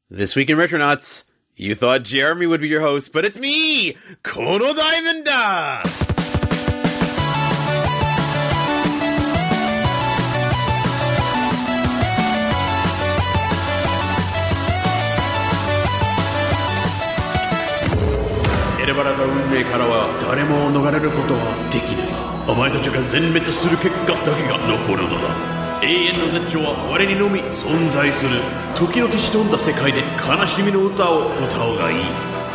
This week in Retronauts, you thought Jeremy would be your host, but it's me, Kono Diamond da!選ばれた運命からは誰も逃れることはできない。お前たちが全滅する結果だけが残るのだ。永遠の絶頂は我にのみ存在する。時の消し飛んだ世界で悲しみの歌を歌おうがいい。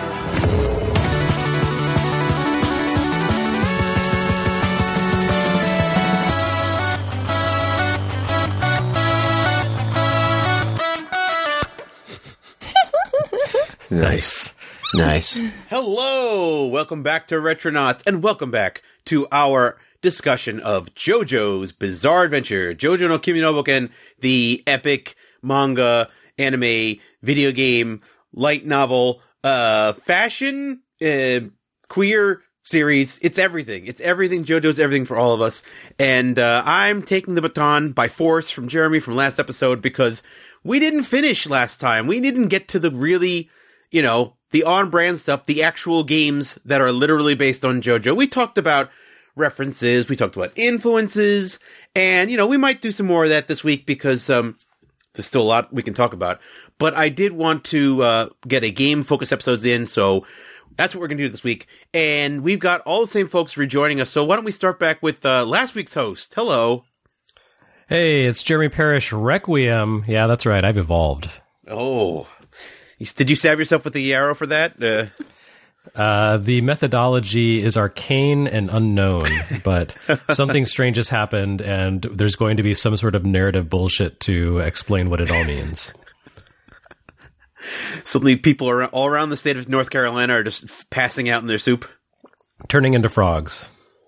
Nice. Hello! Welcome back to Retronauts, and welcome back to our discussion of JoJo's Bizarre Adventure, JoJo no Kimi no Boken, the epic manga, anime, video game, light novel, fashion, queer series. It's everything. It's everything. JoJo's everything for all of us. And I'm taking the baton by force from Jeremy from last episode because we didn't finish last time. We didn't get to the really, the on-brand stuff, the actual games that are literally based on JoJo. We talked about references, we talked about influences, and, we might do some more of that this week because there's still a lot we can talk about. But I did want to get a game-focused episodes in, so that's what we're going to do this week. And we've got all the same folks rejoining us, so why don't we start back with last week's host. Hello. Hey, it's Jeremy Parrish, Requiem. Yeah, that's right, I've evolved. Oh. Did you stab yourself with the arrow for that? The methodology is arcane and unknown, but something strange has happened, and there's going to be some sort of narrative bullshit to explain what it all means. Suddenly people all around the state of North Carolina are just passing out in their soup. Turning into frogs.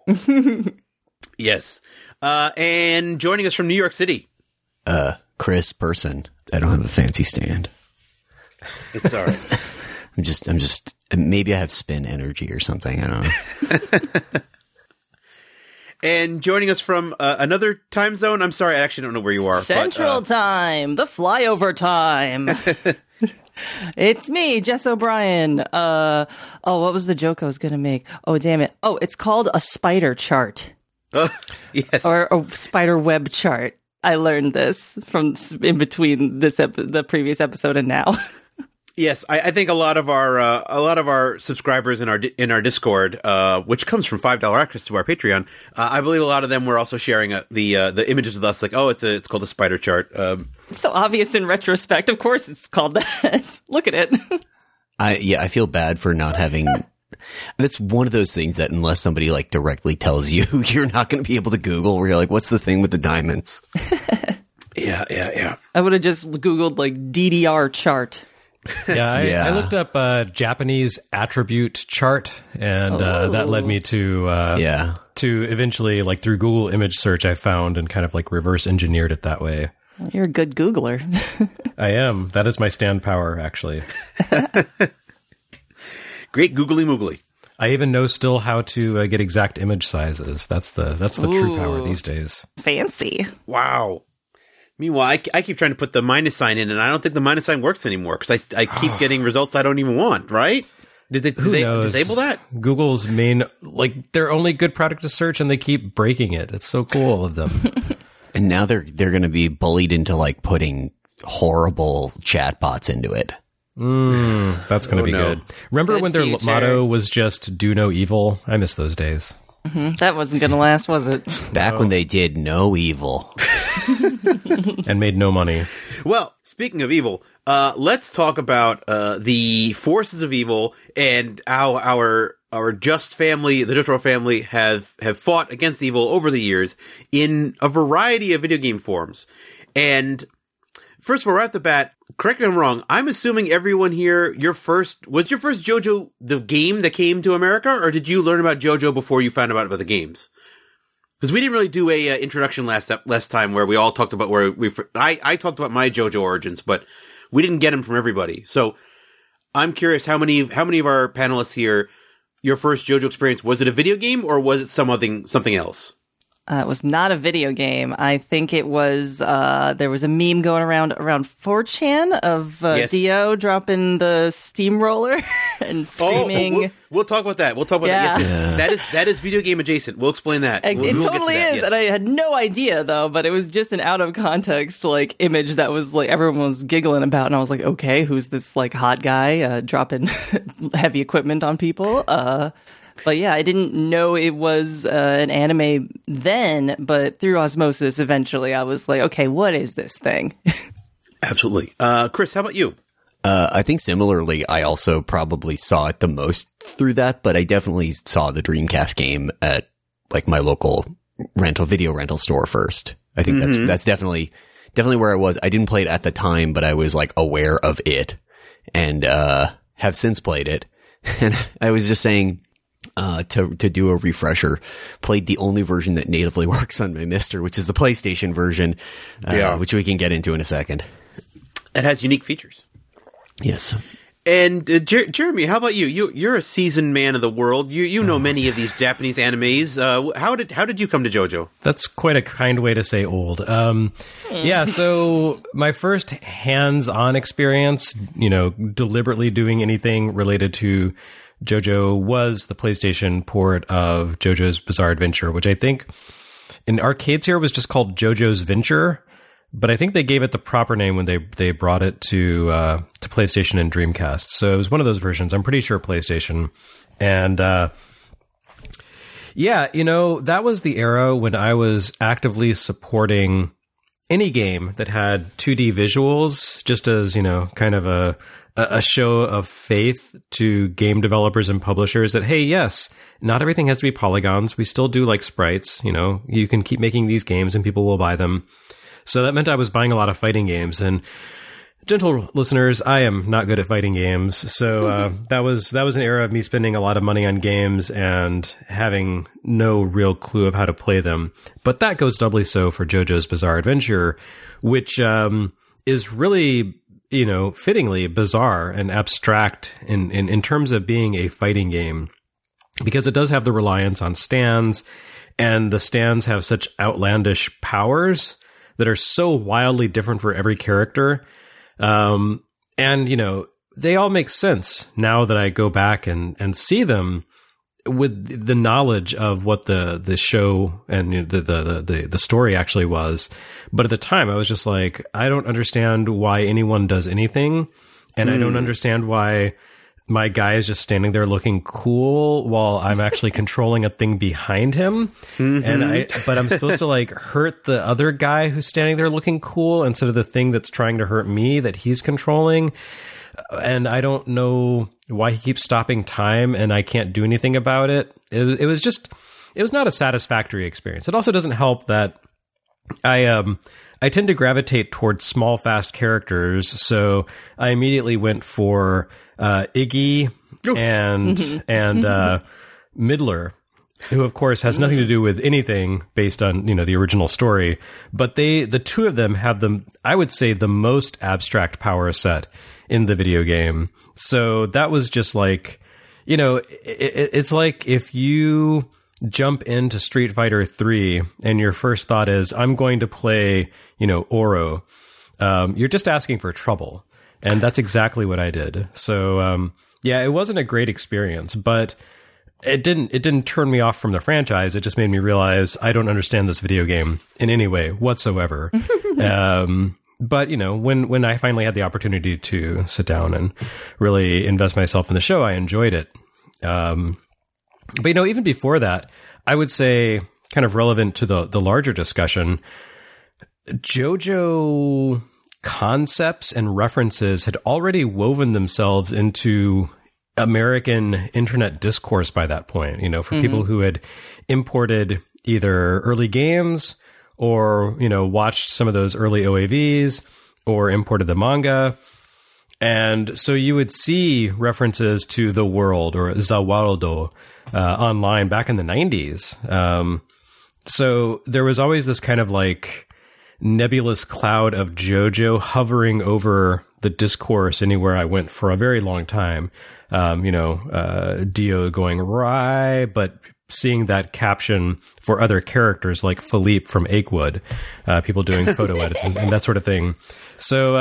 Yes. And joining us from New York City. Chris Person. I don't have a fancy stand. It's all right. I'm just, maybe I have spin energy or something. I don't know. And joining us from another time zone. I'm sorry, I actually don't know where you are. Central Time, the flyover time. It's me, Jess O'Brien. What was the joke I was going to make? Oh, damn it. Oh, it's called a spider chart. Yes. Or a spider web chart. I learned this from in between the previous episode and now. Yes, I think a lot of our subscribers in our Discord, which comes from $5 access to our Patreon, I believe a lot of them were also sharing the images with us, like, oh, it's called a spider chart. It's so obvious in retrospect. Of course, it's called that. Look at it. I feel bad for not having. That's one of those things that unless somebody directly tells you, you're not going to be able to Google. Where you're like, what's the thing with the diamonds? Yeah. I would have just Googled DDR chart. I looked up Japanese attribute chart, and that led me to eventually, through Google image search, I found and kind of reverse engineered it that way. Well, you're a good Googler. I am. That is my stand power, actually. Great googly moogly. I even know still how to get exact image sizes. That's the true power these days. Fancy. Wow. Meanwhile, I keep trying to put the minus sign in, and I don't think the minus sign works anymore because I keep getting results I don't even want, right? Did they disable that? Google's main, their only good product to search, and they keep breaking it. It's so cool of them. And now they're going to be bullied into putting horrible chatbots into it. That's going to be good. Remember when their motto was just "Do no evil"? I miss those days. Mm-hmm. That wasn't going to last, was it? Back when they did no evil. And made no money. Well, speaking of evil, let's talk about the forces of evil and how our Just family, the Jotaro family, have fought against evil over the years in a variety of video game forms. And first of all, right off the bat, correct me if I'm wrong, I'm assuming everyone here, was your first JoJo the game that came to America, or did you learn about JoJo before you found out about the games? Because we didn't really do a introduction last time where we all talked about I talked about my JoJo origins, but we didn't get them from everybody. So I'm curious how many of our panelists here, your first JoJo experience, was it a video game or was it something else? It was not a video game. I think it was, there was a meme going around 4chan of Dio dropping the steamroller and screaming. We'll talk about that. That. Yes. That is video game adjacent. We'll explain that. It totally is. Yes. And I had no idea, though, but it was just an out of context, like, image that was, like, everyone was giggling about. And I was like, okay, who's this, like, hot guy dropping heavy equipment on people? But yeah, I didn't know it was an anime then, but through osmosis, eventually I was like, okay, what is this thing? Absolutely. Chris, how about you? I think similarly, I also probably saw it the most through that, but I definitely saw the Dreamcast game at like my local video rental store first. I think that's definitely where I was. I didn't play it at the time, but I was like aware of it and have since played it. And I was just saying, to do a refresher, played the only version that natively works on my Mister, which is the PlayStation version, which we can get into in a second. It has unique features. Yes. And Jeremy, how about you? You're a seasoned man of the world. You know many of these Japanese animes. How did you come to JoJo? That's quite a kind way to say old. Yeah, so my first hands-on experience, deliberately doing anything related to JoJo was the PlayStation port of JoJo's Bizarre Adventure, which I think in arcades here was just called JoJo's Venture, but I think they gave it the proper name when they brought it to PlayStation and Dreamcast. So it was one of those versions. I'm pretty sure PlayStation. And that was the era when I was actively supporting any game that had 2D visuals, just as, kind of a show of faith to game developers and publishers that, hey, yes, not everything has to be polygons. We still do like sprites. You can keep making these games and people will buy them. So that meant I was buying a lot of fighting games. And gentle listeners, I am not good at fighting games. So that was an era of me spending a lot of money on games and having no real clue of how to play them. But that goes doubly so for JoJo's Bizarre Adventure, which is really, fittingly bizarre and abstract in terms of being a fighting game, because it does have the reliance on stands, and the stands have such outlandish powers that are so wildly different for every character. And, they all make sense now that I go back and see them with the knowledge of what the show and the story actually was. But at the time I was just like, I don't understand why anyone does anything. And I don't understand why my guy is just standing there looking cool while I'm actually controlling a thing behind him. But I'm supposed to like hurt the other guy who's standing there looking cool instead of the thing that's trying to hurt me that he's controlling. And I don't know why he keeps stopping time and I can't do anything about it. It was not a satisfactory experience. It also doesn't help that I tend to gravitate towards small, fast characters. So I immediately went for Iggy and Midler, who of course has nothing to do with anything based on, the original story. But the two of them have I would say, the most abstract power set in the video game. So that was just like, it's like if you jump into Street Fighter 3 and your first thought is, I'm going to play, Oro. You're just asking for trouble. And that's exactly what I did. So, it wasn't a great experience, but it didn't turn me off from the franchise. It just made me realize I don't understand this video game in any way whatsoever. But, when I finally had the opportunity to sit down and really invest myself in the show, I enjoyed it. But, even before that, I would say, kind of relevant to the larger discussion, JoJo concepts and references had already woven themselves into American internet discourse by that point, for people who had imported either early games or, watched some of those early OAVs or imported the manga. And so you would see references to the world or Zawaldo online back in the 90s. So there was always this kind of like nebulous cloud of JoJo hovering over the discourse anywhere I went for a very long time. Dio going right, but seeing that caption for other characters like Philippe from Achewood, people doing photo edits and that sort of thing. So,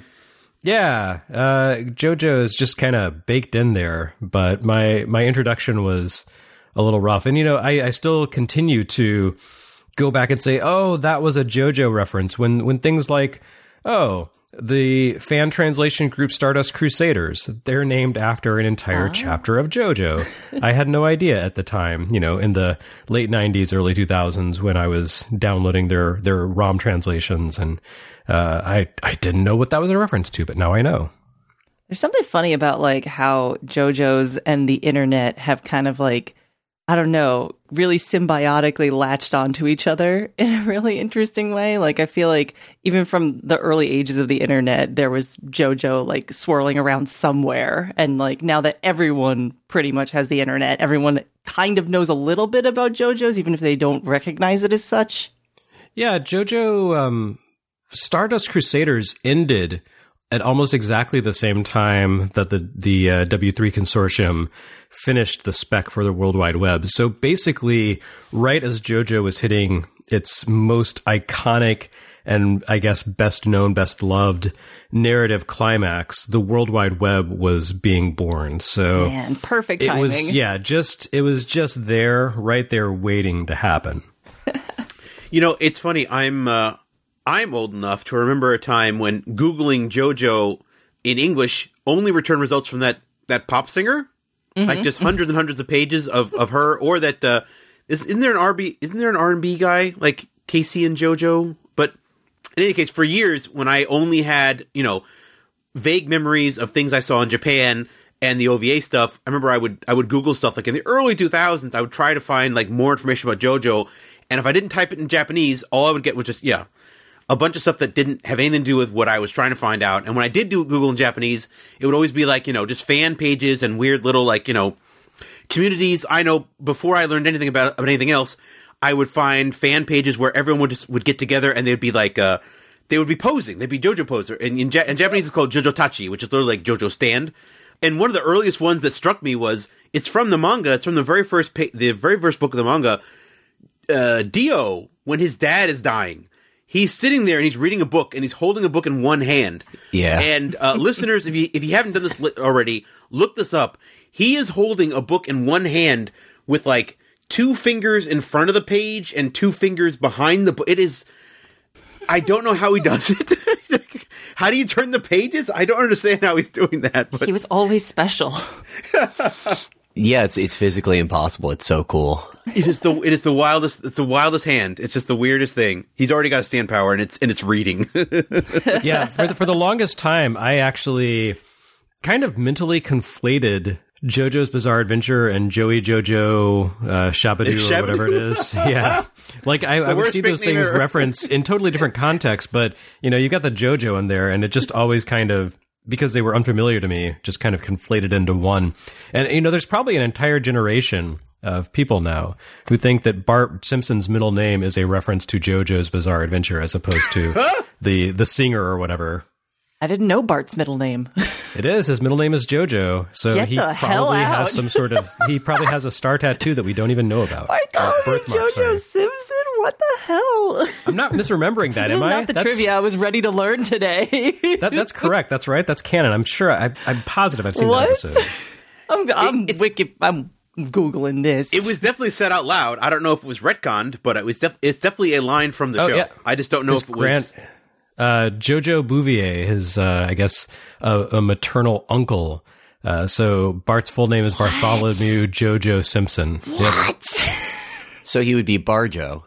JoJo is just kind of baked in there, but my introduction was a little rough. And, I still continue to go back and say, oh, that was a JoJo reference when things like, oh, the fan translation group Stardust Crusaders, they're named after an entire chapter of JoJo. I had no idea at the time, in the late 90s, early 2000s when I was downloading their ROM translations. And I didn't know what that was a reference to, but now I know. There's something funny about like how JoJo's and the internet have kind of like, I don't know, really symbiotically latched onto each other in a really interesting way. Like, I feel like even from the early ages of the internet, there was JoJo like swirling around somewhere. And like now that everyone pretty much has the internet, everyone kind of knows a little bit about JoJo's, even if they don't recognize it as such. Yeah, JoJo Stardust Crusaders ended at almost exactly the same time that the W3 consortium finished the spec for the World Wide Web. So basically, right as JoJo was hitting its most iconic and I guess best known, best loved narrative climax, the World Wide Web was being born. So man, perfect timing. It was just there, right there, waiting to happen. It's funny. I'm old enough to remember a time when Googling JoJo in English only returned results from that pop singer, like just hundreds and hundreds of pages of her, or that isn't there an R&B guy like Casey and JoJo? But in any case, for years when I only had vague memories of things I saw in Japan and the OVA stuff, I remember I would Google stuff like in the early 2000s. I would try to find like more information about JoJo, and if I didn't type it in Japanese, all I would get was just a bunch of stuff that didn't have anything to do with what I was trying to find out. And when I did do Google in Japanese, it would always be like, just fan pages and weird little, like, communities. I know before I learned anything about anything else, I would find fan pages where everyone would get together and they'd be like, they would be posing. They'd be JoJo poser. And in Japanese, it's called JoJo Tachi, which is literally like JoJo stand. And one of the earliest ones that struck me was, it's from the manga. It's from the very first book of the manga. Dio, when his dad is dying, he's sitting there and he's reading a book and he's holding a book in one hand. Yeah. And listeners, if you haven't done this already, look this up. He is holding a book in one hand with like 2 fingers in front of the page and 2 fingers behind the book. It is, I don't know how he does it. How do you turn the pages? I don't understand how he's doing that. But he was always special. Yeah, it's physically impossible. It's so cool. It is the wildest. It's the wildest hand. It's just the weirdest thing. He's already got a stand power, and it's reading. Yeah, for the longest time, I actually kind of mentally conflated JoJo's Bizarre Adventure and Joey Jojo Shabadoo or whatever it is. Yeah, like I would see those things referenced in totally different contexts, but you got the JoJo in there, and it just always kind of, because they were unfamiliar to me, just kind of conflated into one. And, there's probably an entire generation of people now who think that Bart Simpson's middle name is a reference to JoJo's Bizarre Adventure as opposed to the singer or whatever. I didn't know Bart's middle name. It is. His middle name is JoJo. So he probably has some sort of, he probably has a star tattoo that we don't even know about. I thought it was JoJo Simpson. What the hell? I'm not misremembering that, am I? Not the trivia I was ready to learn today. That's correct. That's right. That's canon. I'm sure. I'm positive I've seen that episode. I'm Googling this. It was definitely said out loud. I don't know if it was retconned, but it's definitely a line from the show. Yeah. I just don't know if it was. Jojo Bouvier, his, I guess, a maternal uncle. So Bart's full name is Bartholomew Jojo Simpson. What? Yep. So he would be Barjo.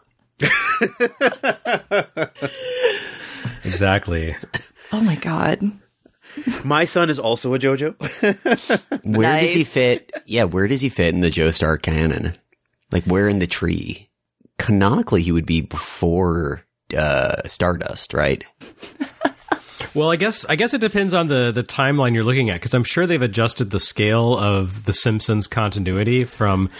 Exactly. Oh my God. My son is also a JoJo. Where does he fit? Yeah, where does he fit in the Joestar canon? Like, where in the tree? Canonically, he would be before Stardust, right? Well, I guess it depends on the timeline you're looking at, because I'm sure they've adjusted the scale of the Simpsons continuity from,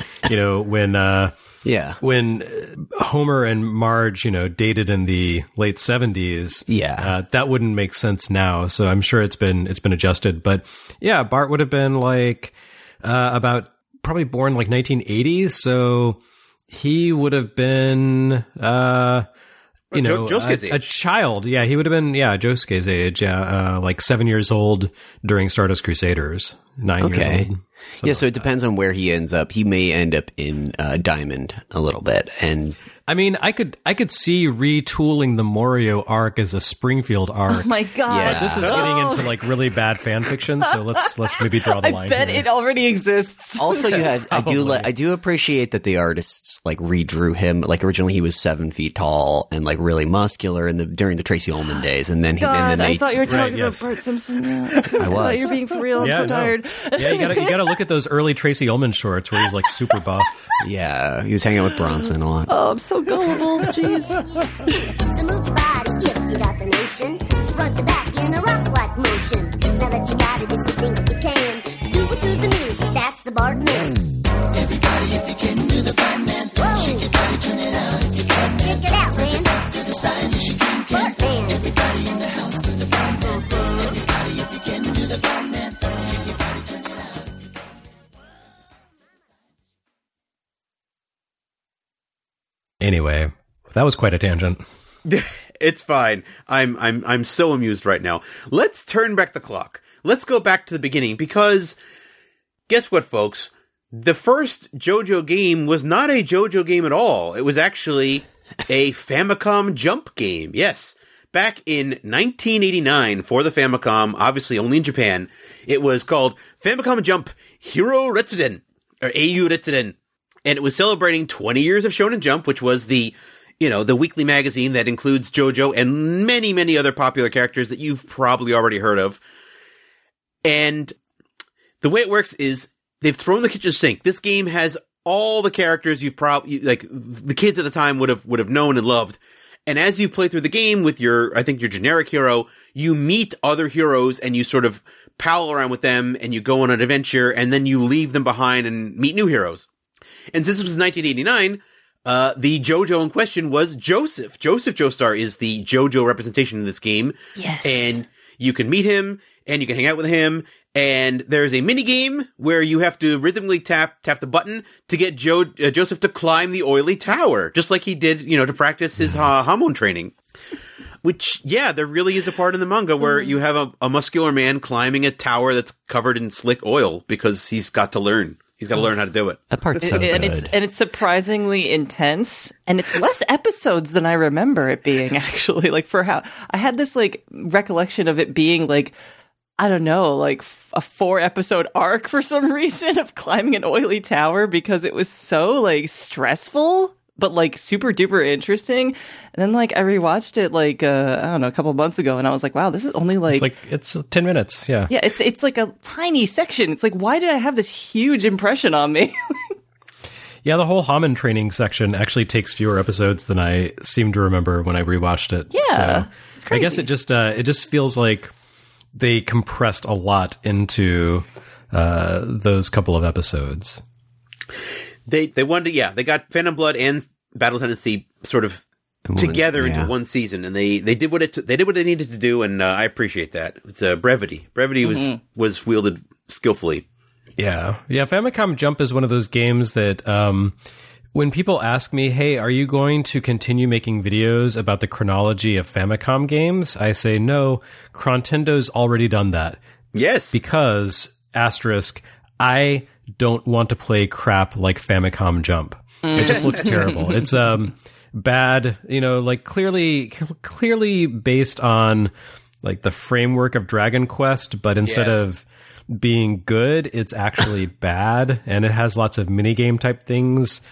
when Homer and Marge, dated in the late 70s. Yeah. That wouldn't make sense now. So I'm sure it's been adjusted. But yeah, Bart would have been like about probably born like 1980, so he would have been, Josuke's a child. Yeah, he would have been, Josuke's age, like 7 years old during Stardust Crusaders, 9 years old. Yeah, so it depends on where he ends up. He may end up in Diamond a little bit, and I mean, I could see retooling the Morio arc as a Springfield arc. Oh my god! Yeah. But this is getting into like really bad fan fiction, so let's maybe draw the line. I bet here. it already exists. Also, you have I do appreciate that the artists like redrew him. Like originally, he was 7 feet tall and like really muscular during the Tracy Ullman days, and then I thought you were talking about Bart Simpson. Yeah. I thought you were being for real. I'm so tired. Yeah, you gotta look at those early Tracy Ullman shorts where he's like super buff. Yeah, he was hanging out with Bronson a lot. Oh, I'm so gullible. Jeez. So move your body if you got the notion. Front to back in a rock-like motion. Now that you got it, if you think you can, do it to the music. That's the Bartman. Everybody, if you can, do the Bartman. Shake your body, turn it out if you can. Kick it out, man. Back to the side, yes you can. Bartman. Everybody in the house, do the Bartman. Everybody, if you can, do the Bartman. Shake your body, turn it out. Anyway, that was quite a tangent. It's fine. I'm so amused right now. Let's turn back the clock. Let's go back to the beginning, because guess what, folks? The first JoJo game was not a JoJo game at all. It was actually a Famicom Jump game. Yes. Back in 1989 for the Famicom, obviously only in Japan, it was called Famicom Jump Hero Retsuden, or AU Retsuden. And it was celebrating 20 years of Shonen Jump, which was the weekly magazine that includes JoJo and many, many other popular characters that you've probably already heard of. And the way it works is they've thrown the kitchen sink. This game has all the characters you've probably, like, the kids at the time would have known and loved. And as you play through the game with your generic hero, you meet other heroes and you sort of pal around with them and you go on an adventure and then you leave them behind and meet new heroes. And since it was 1989, the JoJo in question was Joseph. Joseph Joestar is the JoJo representation in this game. Yes. And you can meet him and you can hang out with him. And there's a mini game where you have to rhythmically tap the button to get Joseph to climb the oily tower, just like he did, to practice his Hamon training. Which, yeah, there really is a part in the manga where you have a muscular man climbing a tower that's covered in slick oil because he's got to learn. He's got to learn how to do it. That part's so good. And it's surprisingly intense, and it's less episodes than I remember it being, actually. Like, for how I had this like recollection of it being like, I don't know, like a 4-episode arc for some reason of climbing an oily tower because it was so like stressful, but like super duper interesting. And then like I rewatched it like I don't know, a couple months ago, and I was like, wow, this is only like it's 10 minutes. Yeah. Yeah, it's like a tiny section. It's like, why did I have this huge impression on me? Yeah, the whole Hamon training section actually takes fewer episodes than I seem to remember when I rewatched it. Yeah. So it's crazy. I guess it just feels like they compressed a lot into those couple of episodes. They wanted to, they got Phantom Blood and Battle Tendency sort of together into one season, and they did what they needed to do, and I appreciate that. It's brevity. Brevity was wielded skillfully. Yeah. Famicom Jump is one of those games that when people ask me, hey, are you going to continue making videos about the chronology of Famicom games? I say, no, Crontendo's already done that. Yes. Because, asterisk, I don't want to play crap like Famicom Jump. It just looks terrible. It's bad, like clearly based on like the framework of Dragon Quest, but instead of being good, it's actually bad, and it has lots of minigame type things.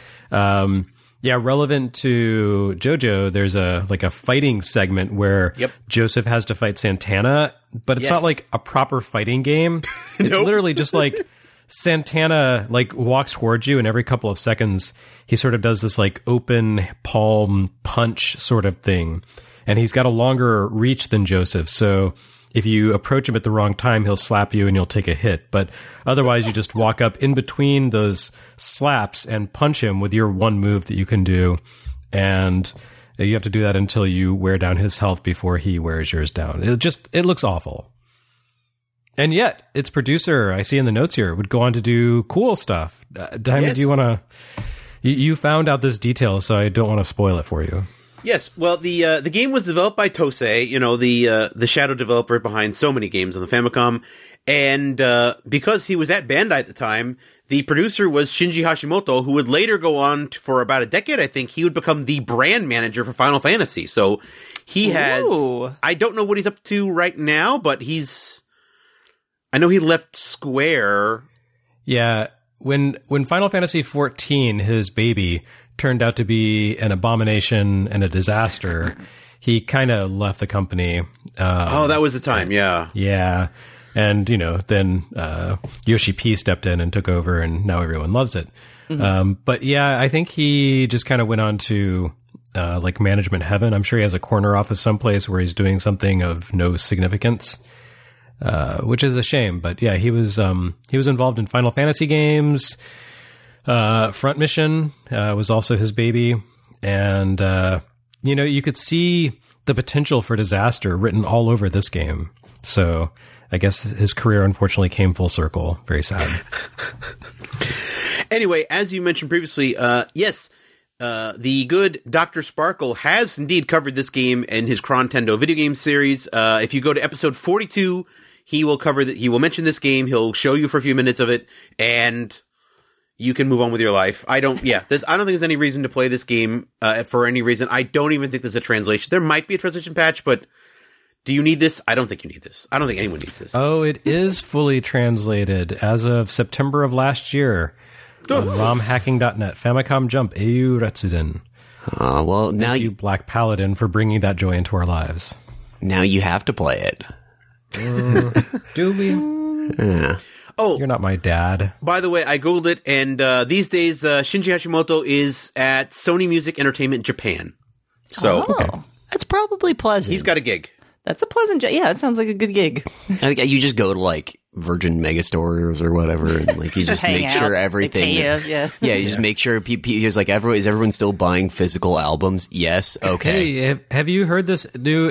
Relevant to JoJo, there's a fighting segment where Joseph has to fight Santana, but it's not like a proper fighting game. It's literally just like Santana like walks towards you, and every couple of seconds he sort of does this like open palm punch sort of thing, and he's got a longer reach than Joseph, so if you approach him at the wrong time, he'll slap you and you'll take a hit. But otherwise, you just walk up in between those slaps and punch him with your one move that you can do. And you have to do that until you wear down his health before he wears yours down. It looks awful. And yet, its producer, I see in the notes here, would go on to do cool stuff. Diamond, do you want to... You found out this detail, so I don't want to spoil it for you. Yes, well, the game was developed by Tosei, the shadow developer behind so many games on the Famicom, and because he was at Bandai at the time, the producer was Shinji Hashimoto, who would later go on for about a decade, I think. He would become the brand manager for Final Fantasy, so he has... I don't know what he's up to right now, but I know he left Square. Yeah, when Final Fantasy XIV, his baby, turned out to be an abomination and a disaster, he kind of left the company. That was the time, yeah. Yeah, and, then Yoshi P stepped in and took over, and now everyone loves it. Mm-hmm. But yeah, I think he just kind of went on to management heaven. I'm sure he has a corner office someplace where he's doing something of no significance. Which is a shame, but yeah, he was involved in Final Fantasy games. Front Mission was also his baby, and you could see the potential for disaster written all over this game. So I guess his career unfortunately came full circle. Very sad. Anyway, as you mentioned previously, yes. The good Dr. Sparkle has indeed covered this game in his Crontendo video game series. If you go to episode 42, he will he will mention this game. He'll show you for a few minutes of it, and you can move on with your life. I don't think there's any reason to play this game, for any reason. I don't even think there's a translation. There might be a translation patch, but do you need this? I don't think you need this. I don't think anyone needs this. Oh, it is fully translated as of September of last year. On romhacking.net, Famicom Jump, Au Retsuden. Well, now Thank you, Black Paladin, for bringing that joy into our lives. Now you have to play it. Do we? Yeah. Oh, you're not my dad. By the way, I googled it, and these days Shinji Hashimoto is at Sony Music Entertainment Japan. So that's probably pleasant. He's got a gig. That's a pleasant job. Yeah, it sounds like a good gig. You just go to Virgin Megastores or whatever, and you just make sure everything. You just make sure is everyone still buying physical albums? Yes. Okay. Hey, have you heard this new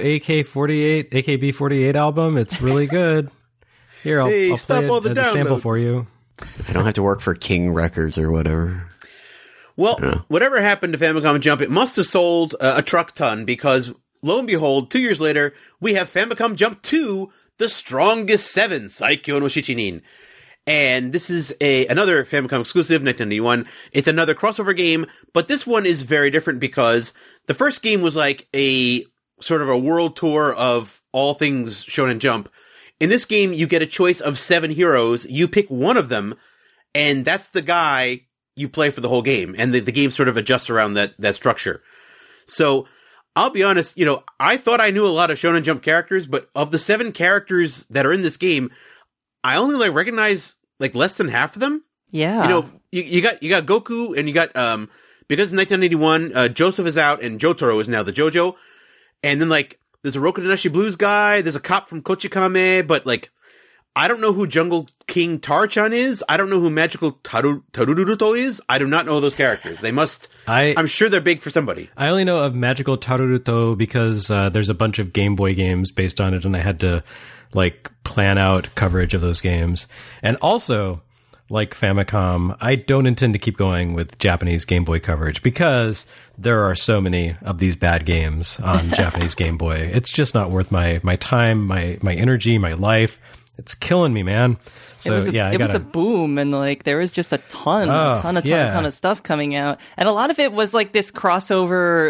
AKB48 album? It's really good. Here, I'll play a sample for you. I don't have to work for King Records or whatever. Well, whatever happened to Famicom Jump, it must have sold a truck ton, because lo and behold, 2 years later, we have Famicom Jump 2, The Strongest 7, Saikyo no Shichinin. And this is another Famicom exclusive, 1991. It's another crossover game, but this one is very different because the first game was like a sort of a world tour of all things Shonen Jump. In this game, you get a choice of 7 heroes. You pick one of them, and that's the guy you play for the whole game. And the game sort of adjusts around that structure. So I'll be honest, I thought I knew a lot of Shonen Jump characters, but of the 7 characters that are in this game, I only recognize less than half of them. Yeah. You got Goku, and you got because in 1981, Joseph is out and Jotaro is now the JoJo. And then there's a Roku Tanashi Blues guy, there's a cop from Kochikame, but I don't know who Jungle King Tar-chan is. I don't know who Magical Taruruto is. I do not know those characters. They must... I'm sure they're big for somebody. I only know of Magical Taruruto because there's a bunch of Game Boy games based on it, and I had to plan out coverage of those games. And also, like Famicom, I don't intend to keep going with Japanese Game Boy coverage because there are so many of these bad games on Japanese Game Boy. It's just not worth my time, my energy, my life. It's killing me, man. So it was a boom, and there was just a ton of stuff coming out, and a lot of it was this crossover,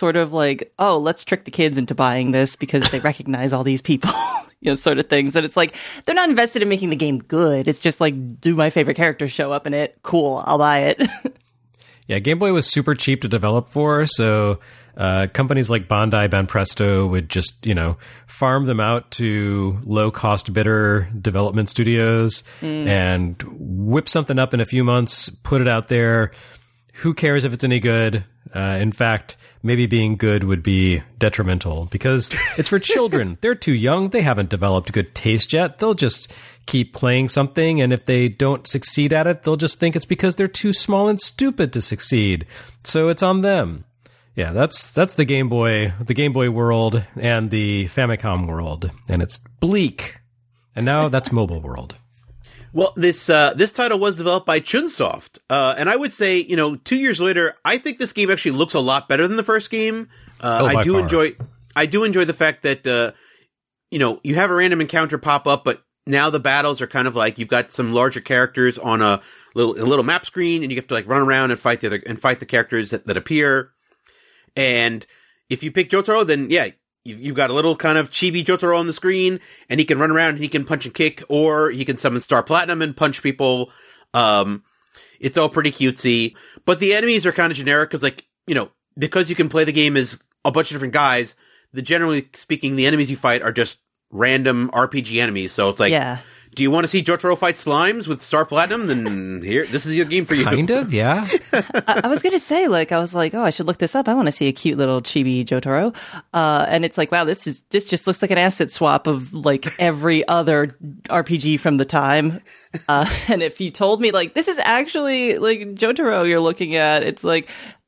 let's trick the kids into buying this because they recognize all these people, sort of things. And it's they're not invested in making the game good. It's just do my favorite characters show up in it? Cool, I'll buy it. Yeah, Game Boy was super cheap to develop for, so companies like Bandai Banpresto would just, farm them out to low-cost bidder development studios and whip something up in a few months, put it out there. Who cares if it's any good? In fact, maybe being good would be detrimental because it's for children. They're too young. They haven't developed good taste yet. They'll just keep playing something, and if they don't succeed at it, they'll just think it's because they're too small and stupid to succeed. So it's on them. Yeah, that's the Game Boy world and the Famicom world, and it's bleak. And now that's Mobile World. Well, this title was developed by Chunsoft, and I would say, 2 years later, I think this game actually looks a lot better than the first game. I do enjoy the fact that you have a random encounter pop up, but now the battles are kind of like you've got some larger characters on a little map screen, and you have to like run around and fight the characters that appear. And if you pick Jotaro, then yeah. You've got a little kind of chibi Jotaro on the screen, and he can run around and he can punch and kick, or he can summon Star Platinum and punch people. It's all pretty cutesy, but the enemies are kind of generic because, because you can play the game as a bunch of different guys, generally speaking, the enemies you fight are just random RPG enemies. So it's like, do you want to see Jotaro fight slimes with Star Platinum? Then this is your game for you. Kind of, yeah. I was going to say, I should look this up. I want to see a cute little chibi Jotaro. And it's like, wow, this just looks like an asset swap of like every other RPG from the time. And if you told me like, this is actually like Jotaro you're looking at, it's like,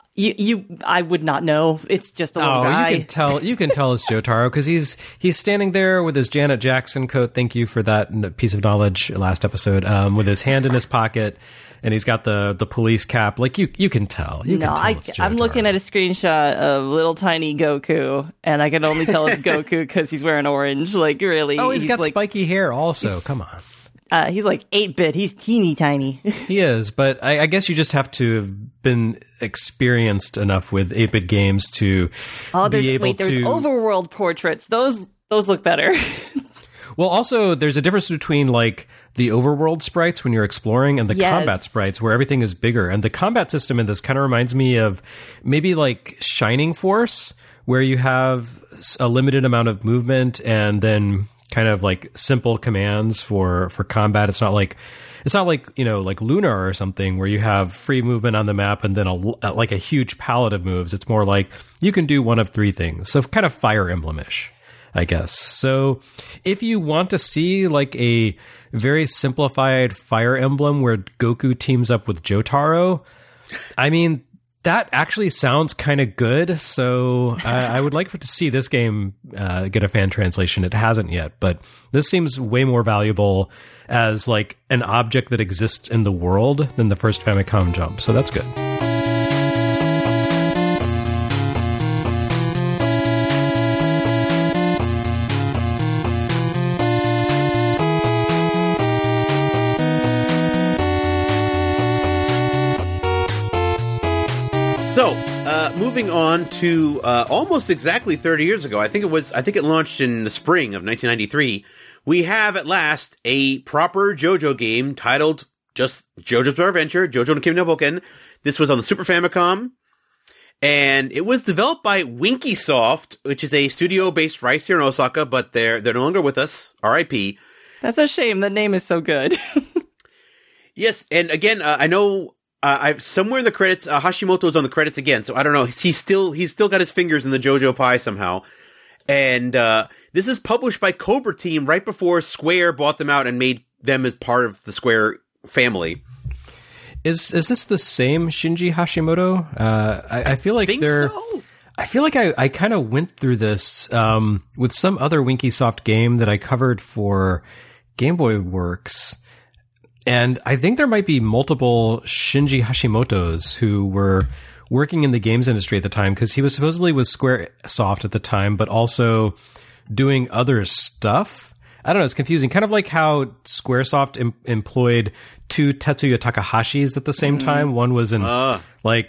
I would not know. It's just a little guy. You can tell it's Jotaro because he's standing there with his Janet Jackson coat. Thank you for that piece of knowledge last episode. With his hand in his pocket, and he's got the police cap. Like you can tell. I'm looking at a screenshot of little tiny Goku, and I can only tell it's Goku because he's wearing orange. Like really. Oh, he's got like, spiky hair. Also, come on. He's like 8-bit. He's teeny tiny. He is, but I guess you just have to have been experienced enough with 8-bit games to be able to... there's overworld portraits. Those look better. Well, also, there's a difference between like the overworld sprites when you're exploring and the combat sprites where everything is bigger. And the combat system in this kind of reminds me of maybe like Shining Force, where you have a limited amount of movement and then kind of like simple commands for combat. It's not like like Lunar or something where you have free movement on the map and then a huge palette of moves. It's more like you can do one of three things. So kind of Fire Emblem-ish, I guess. So if you want to see like a very simplified Fire Emblem where Goku teams up with Jotaro, I mean, that actually sounds kind of good, so I would like to see this game get a fan translation. It hasn't yet, but this seems way more valuable as like an object that exists in the world than the first Famicom Jump, so that's good. So, moving on to almost exactly 30 years ago, I think it launched in the spring of 1993, we have at last a proper JoJo game titled just JoJo's Bizarre Adventure, JoJo no Kimi no Boken. This was on the Super Famicom, and it was developed by Winkysoft, which is a studio based right here in Osaka, but they're no longer with us, RIP. That's a shame, the name is so good. Yes, and again, I know... I've somewhere in the credits, Hashimoto is on the credits again, so I don't know. He's still got his fingers in the JoJo pie somehow. And this is published by Cobra Team right before Square bought them out and made them as part of the Square family. Is this the same Shinji Hashimoto? I feel like so. I feel like I kind of went through this with some other Winkysoft game that I covered for Game Boy Works. And I think there might be multiple Shinji Hashimotos who were working in the games industry at the time, because he was supposedly with Squaresoft at the time, but also doing other stuff. I don't know. It's confusing. Kind of like how Squaresoft employed two Tetsuya Takahashis at the same time. One was a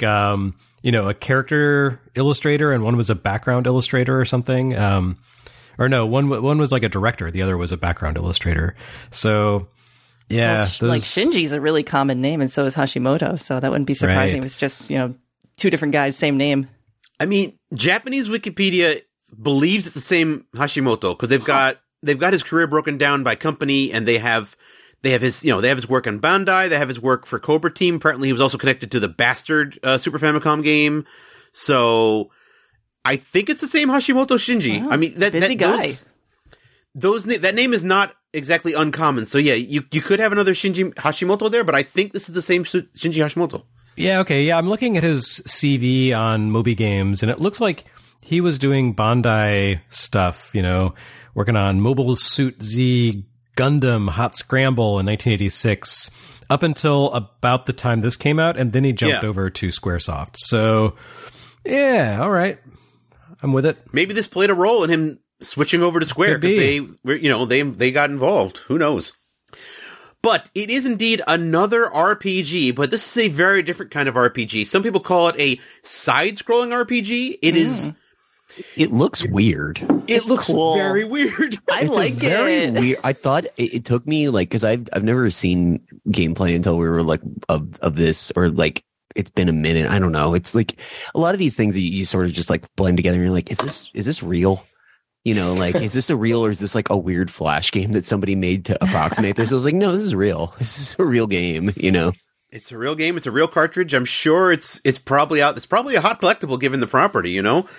character illustrator, and one was a background illustrator or something. Or no, one was like a director. The other was a background illustrator. So... yeah, like Shinji's a really common name, and so is Hashimoto. So that wouldn't be surprising. Right. It's just two different guys, same name. I mean, Japanese Wikipedia believes it's the same Hashimoto because they've got his career broken down by company, and they have his work on Bandai. They have his work for Cobra Team. Apparently, he was also connected to the Bastard Super Famicom game. So I think it's the same Hashimoto Shinji. Wow. I mean, busy guy. That name is not exactly uncommon. So yeah, you could have another Shinji Hashimoto there, but I think this is the same Shinji Hashimoto. Yeah, okay. Yeah, I'm looking at his CV on Moby Games, and it looks like he was doing Bandai stuff, working on Mobile Suit Z Gundam Hot Scramble in 1986 up until about the time this came out, and then he jumped over to Squaresoft. So, yeah, all right. I'm with it. Maybe this played a role in him switching over to Square because they got involved. Who knows? But it is indeed another RPG, but this is a very different kind of RPG. Some people call it a side-scrolling RPG. It is. It looks weird. It looks cool. Very weird. I like it. Very weird. I thought it took me like, because I've never seen gameplay until we were like of this, or like it's been a minute. I don't know. It's like a lot of these things that you sort of just like blend together and you're like, is this real? You know, like, is this a real, or is this like a weird Flash game that somebody made to approximate this? I was like, no, this is real. This is a real game, you know? It's a real game. It's a real cartridge. I'm sure it's probably out. It's probably a hot collectible given the property, you know?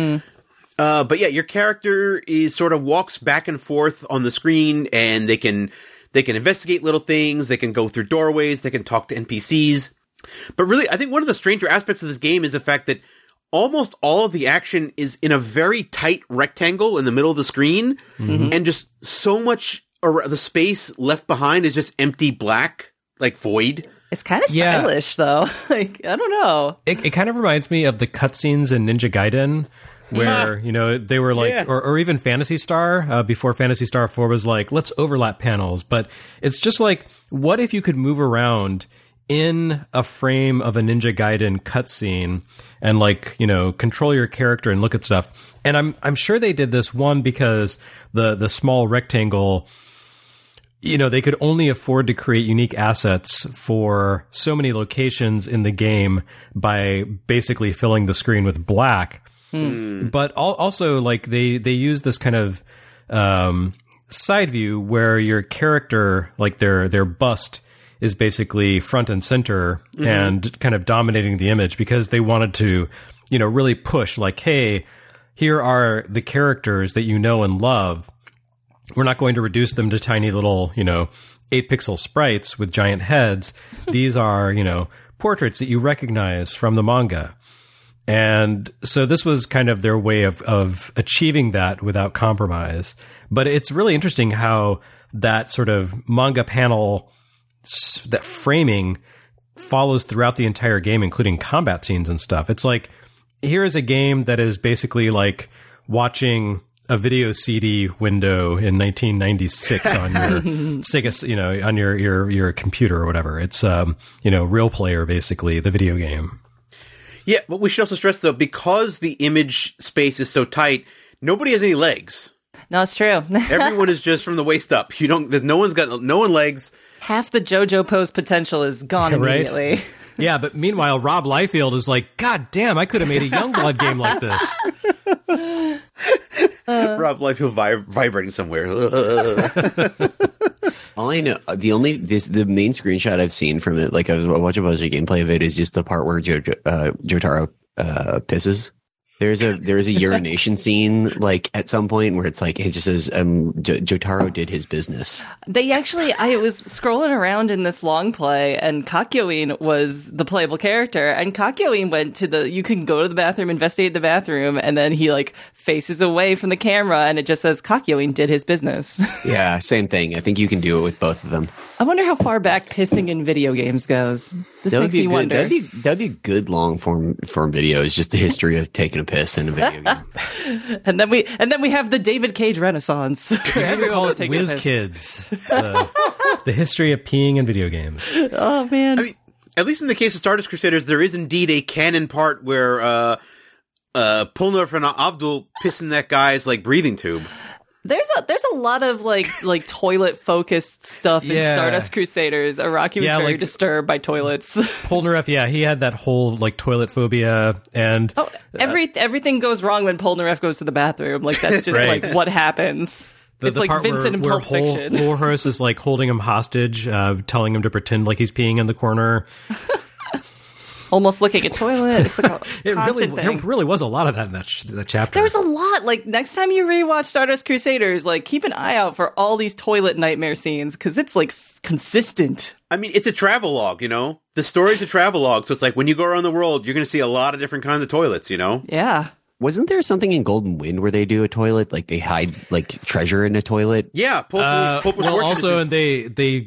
But yeah, your character sort of walks back and forth on the screen, and they can investigate little things. They can go through doorways. They can talk to NPCs. But really, I think one of the stranger aspects of this game is the fact that almost all of the action is in a very tight rectangle in the middle of the screen, and just so much the space left behind is just empty black, like void. It's kind of stylish, though. Like, I don't know. It kind of reminds me of the cutscenes in Ninja Gaiden, where, you know, they were like, or even Phantasy Star, before Phantasy Star 4 was like, let's overlap panels. But it's just like, what if you could move around in a frame of a Ninja Gaiden cutscene and, like, you know, control your character and look at stuff? And I'm sure they did this, one, because the small rectangle, you know, they could only afford to create unique assets for so many locations in the game by basically filling the screen with black. But also, like, they use this kind of side view where your character, like their bust, is basically front and center and kind of dominating the image, because they wanted to, you know, really push, like, hey, here are the characters that you know and love. We're not going to reduce them to tiny little, you know, 8-pixel sprites with giant heads. These are, you know, portraits that you recognize from the manga. And so this was kind of their way of achieving that without compromise. But it's really interesting how that sort of manga panel, that framing, follows throughout the entire game, including combat scenes and stuff. It's like, here is a game that is basically like watching a video CD window in 1996 on your Sega, you know, on your computer or whatever. It's, you know, Real Player, basically, the video game. Yeah, but we should also stress, though, because the image space is so tight, nobody has any legs. No, it's true. Everyone is just from the waist up. No one legs. Half the JoJo pose potential is gone immediately. Right? Yeah, but meanwhile, Rob Liefeld is like, God damn, I could have made a Youngblood game like this. Rob Liefeld vibrating somewhere. All I know, the main screenshot I've seen from it, like I watched a bunch of gameplay of it, is just the part where Jotaro pisses. There's a urination scene, like, at some point where it's like, it just says, Jotaro did his business. They actually, I was scrolling around in this long play, and Kakyoin was the playable character, and Kakyoin went to you can go to the bathroom, investigate the bathroom, and then he, like, faces away from the camera, and it just says, Kakyoin did his business. Yeah, same thing. I think you can do it with both of them. I wonder how far back pissing in video games goes. This makes me wonder. That'd be a good long form video. It's just the history of taking a piss in a video game. and then we have the David Cage Renaissance. Everyone take Whiz Kids. The history of peeing in video games. Oh man. I mean, at least in the case of Stardust Crusaders, there is indeed a canon part where Polnareff and Abdul piss in that guy's, like, breathing tube. There's a lot of like toilet focused stuff in Stardust Crusaders. Araki was very disturbed by toilets. Polnareff, he had that whole, like, toilet phobia, and everything goes wrong when Polnareff goes to the bathroom. Like, that's just right. Like what happens. It's the like part Vincent in Pulp Fiction. Warhorse is like holding him hostage, telling him to pretend like he's peeing in the corner. Almost licking a toilet. It's like a constant thing. There really was a lot of that in that chapter. There was a lot. Like, next time you rewatch Stardust Crusaders, like, keep an eye out for all these toilet nightmare scenes, because it's, like, consistent. I mean, it's a travel log, you know? The story's a travel log, so it's like, when you go around the world, you're going to see a lot of different kinds of toilets, you know? Yeah. Wasn't there something in Golden Wind where they do a toilet, like they hide like treasure in a toilet? Yeah, Pope was well, also, and they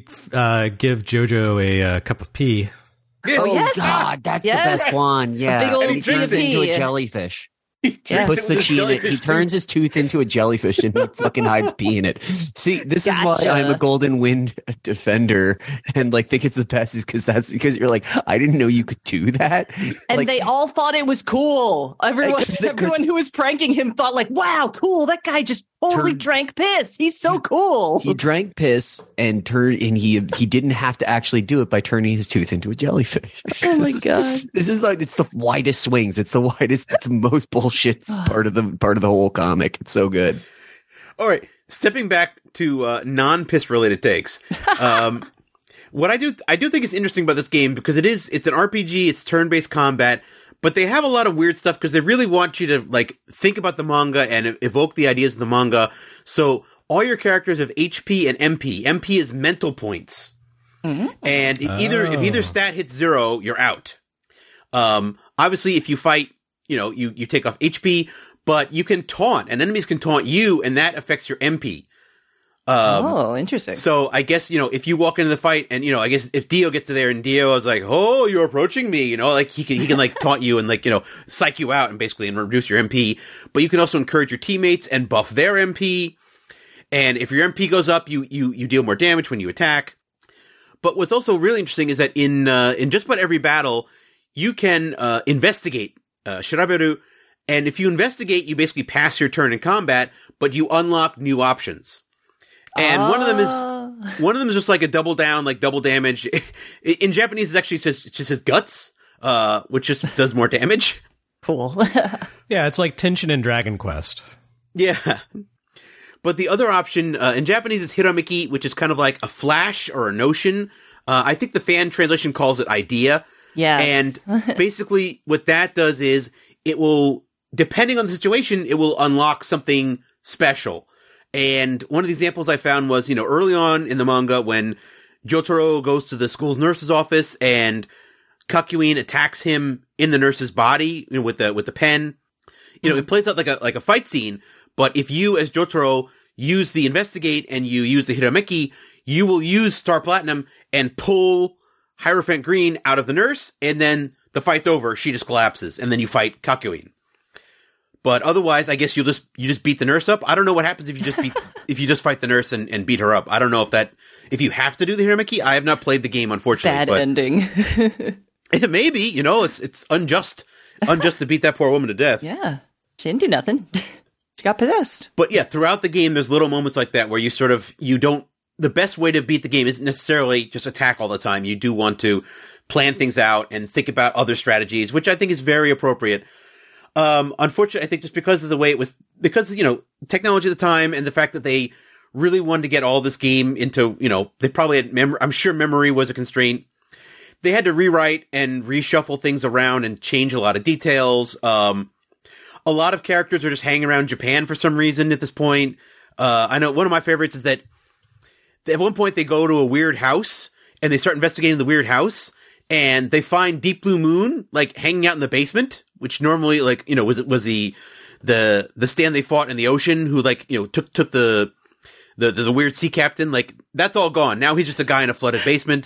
give JoJo a cup of pee. Oh yes. God, that's the best one. Yeah, a big old and he turns it into a jellyfish. He puts the tea in it. He turns his tooth into a jellyfish and he fucking hides pee in it. See, this is why I'm a Golden Wind defender and like think it's the best is because you're like, I didn't know you could do that. And like, they all thought it was cool. Everyone who was pranking him thought like, wow, cool. That guy just totally drank piss. He's so cool. He drank piss and he didn't have to actually do it by turning his tooth into a jellyfish. Oh my God. This is like, it's the widest swings. It's the most bullshit part of the whole comic. It's so good. All right, stepping back to non-piss related takes. What I do think is interesting about this game because it's an RPG, it's turn-based combat, but they have a lot of weird stuff because they really want you to like think about the manga and evoke the ideas of the manga. So all your characters have HP and MP. MP is mental points. Mm-hmm. And if either stat hits 0, you're out. Obviously if you fight, you take off HP, but you can taunt, and enemies can taunt you, and that affects your MP. Interesting. So I guess, if you walk into the fight, and, I guess if Dio gets to there, and Dio is like, oh, you're approaching me, like, he can like, taunt you and, like, psych you out, and basically, and reduce your MP. But you can also encourage your teammates and buff their MP. And if your MP goes up, you deal more damage when you attack. But what's also really interesting is that in just about every battle, you can investigate Shiraberu, and if you investigate, you basically pass your turn in combat, but you unlock new options. And one of them is just like a double down, like double damage. In Japanese, it just says guts, which just does more damage. Cool. Yeah, it's like Tenshin in Dragon Quest. Yeah. But the other option in Japanese is Hiramiki, which is kind of like a flash or a notion. I think the fan translation calls it idea. Yes. And basically what that does is it will, depending on the situation, it will unlock something special. And one of the examples I found was, early on in the manga when Jotaro goes to the school's nurse's office and Kakyoin attacks him in the nurse's body with the pen. It plays out like a fight scene, but if you as Jotaro use the investigate and you use the Hiramiki, you will use Star Platinum and pull Hierophant Green out of the nurse, and then the fight's over. She just collapses, and then you fight Kakyoin. But otherwise, I guess you just beat the nurse up. I don't know what happens if you just fight the nurse and beat her up. I don't know if you have to do the Hiramiki. I have not played the game, unfortunately. Bad ending. It may be, it's unjust to beat that poor woman to death. Yeah, she didn't do nothing. She got possessed. But yeah, throughout the game, there's little moments like that where you don't. The best way to beat the game isn't necessarily just attack all the time. You do want to plan things out and think about other strategies, which I think is very appropriate. Unfortunately, I think just because of the way it was, because, technology at the time and the fact that they really wanted to get all this game into, they probably had I'm sure memory was a constraint. They had to rewrite and reshuffle things around and change a lot of details. A lot of characters are just hanging around Japan for some reason at this point. I know one of my favorites is that at one point they go to a weird house and they start investigating the weird house and they find Deep Blue Moon, like, hanging out in the basement, which normally, like, was the stand they fought in the ocean who, like, took the weird sea captain. Like, that's all gone. Now he's just a guy in a flooded basement.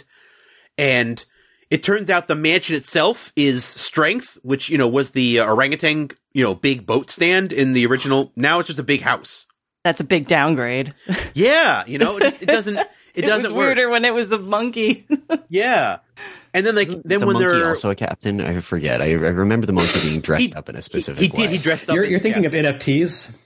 And it turns out the mansion itself is Strength, which, was the orangutan, big boat stand in the original. Now it's just a big house. That's a big downgrade. Yeah, it doesn't. It doesn't was work. weirder when it was a monkey. Yeah, and then when the monkey they're also a captain, I forget. I remember the monkey being dressed up in a specific way. He dressed up. You're thinking of NFTs.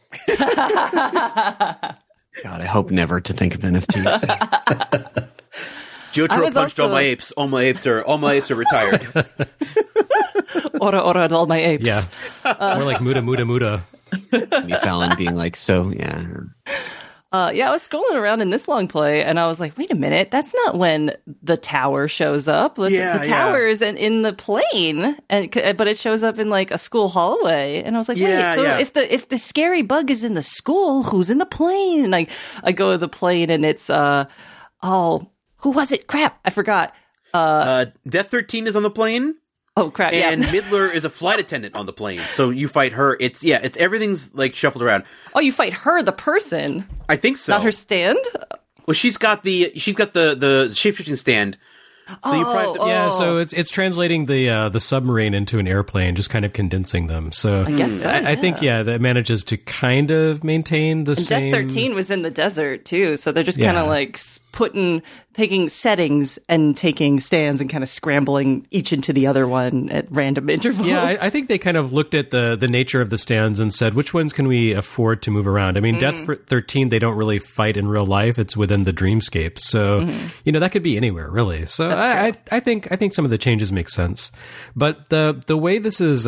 God, I hope never to think of NFTs. Jotaro punched all my apes. All my apes are retired. Ora all my apes. Yeah, more like muda muda muda. Me Fallon being like, so yeah. I was scrolling around in this long play, and I was like, wait a minute, that's not when the tower shows up. The tower is in the plane, but it shows up in like a school hallway. And I was like, if the scary bug is in the school, who's in the plane? And I go to the plane, and it's who was it? Crap, I forgot. Death 13 is on the plane. Oh crap! And yeah. Midler is a flight attendant on the plane, so you fight her. It's everything's like shuffled around. Oh, you fight her, the person. I think so. Not her stand. Well, she's got the shape-shifting stand. So you probably have to, yeah, so it's translating the submarine into an airplane, just kind of condensing them. So I guess so, I think that manages to kind of maintain the same. Death 13 was in the desert too, so they're just kind of like taking settings and taking stands and kind of scrambling each into the other one at random intervals. Yeah, I think they kind of looked at the nature of the stands and said, which ones can we afford to move around? I mean, Death 13, they don't really fight in real life. It's within the dreamscape. So, that could be anywhere, really. So I think some of the changes make sense. But the way this is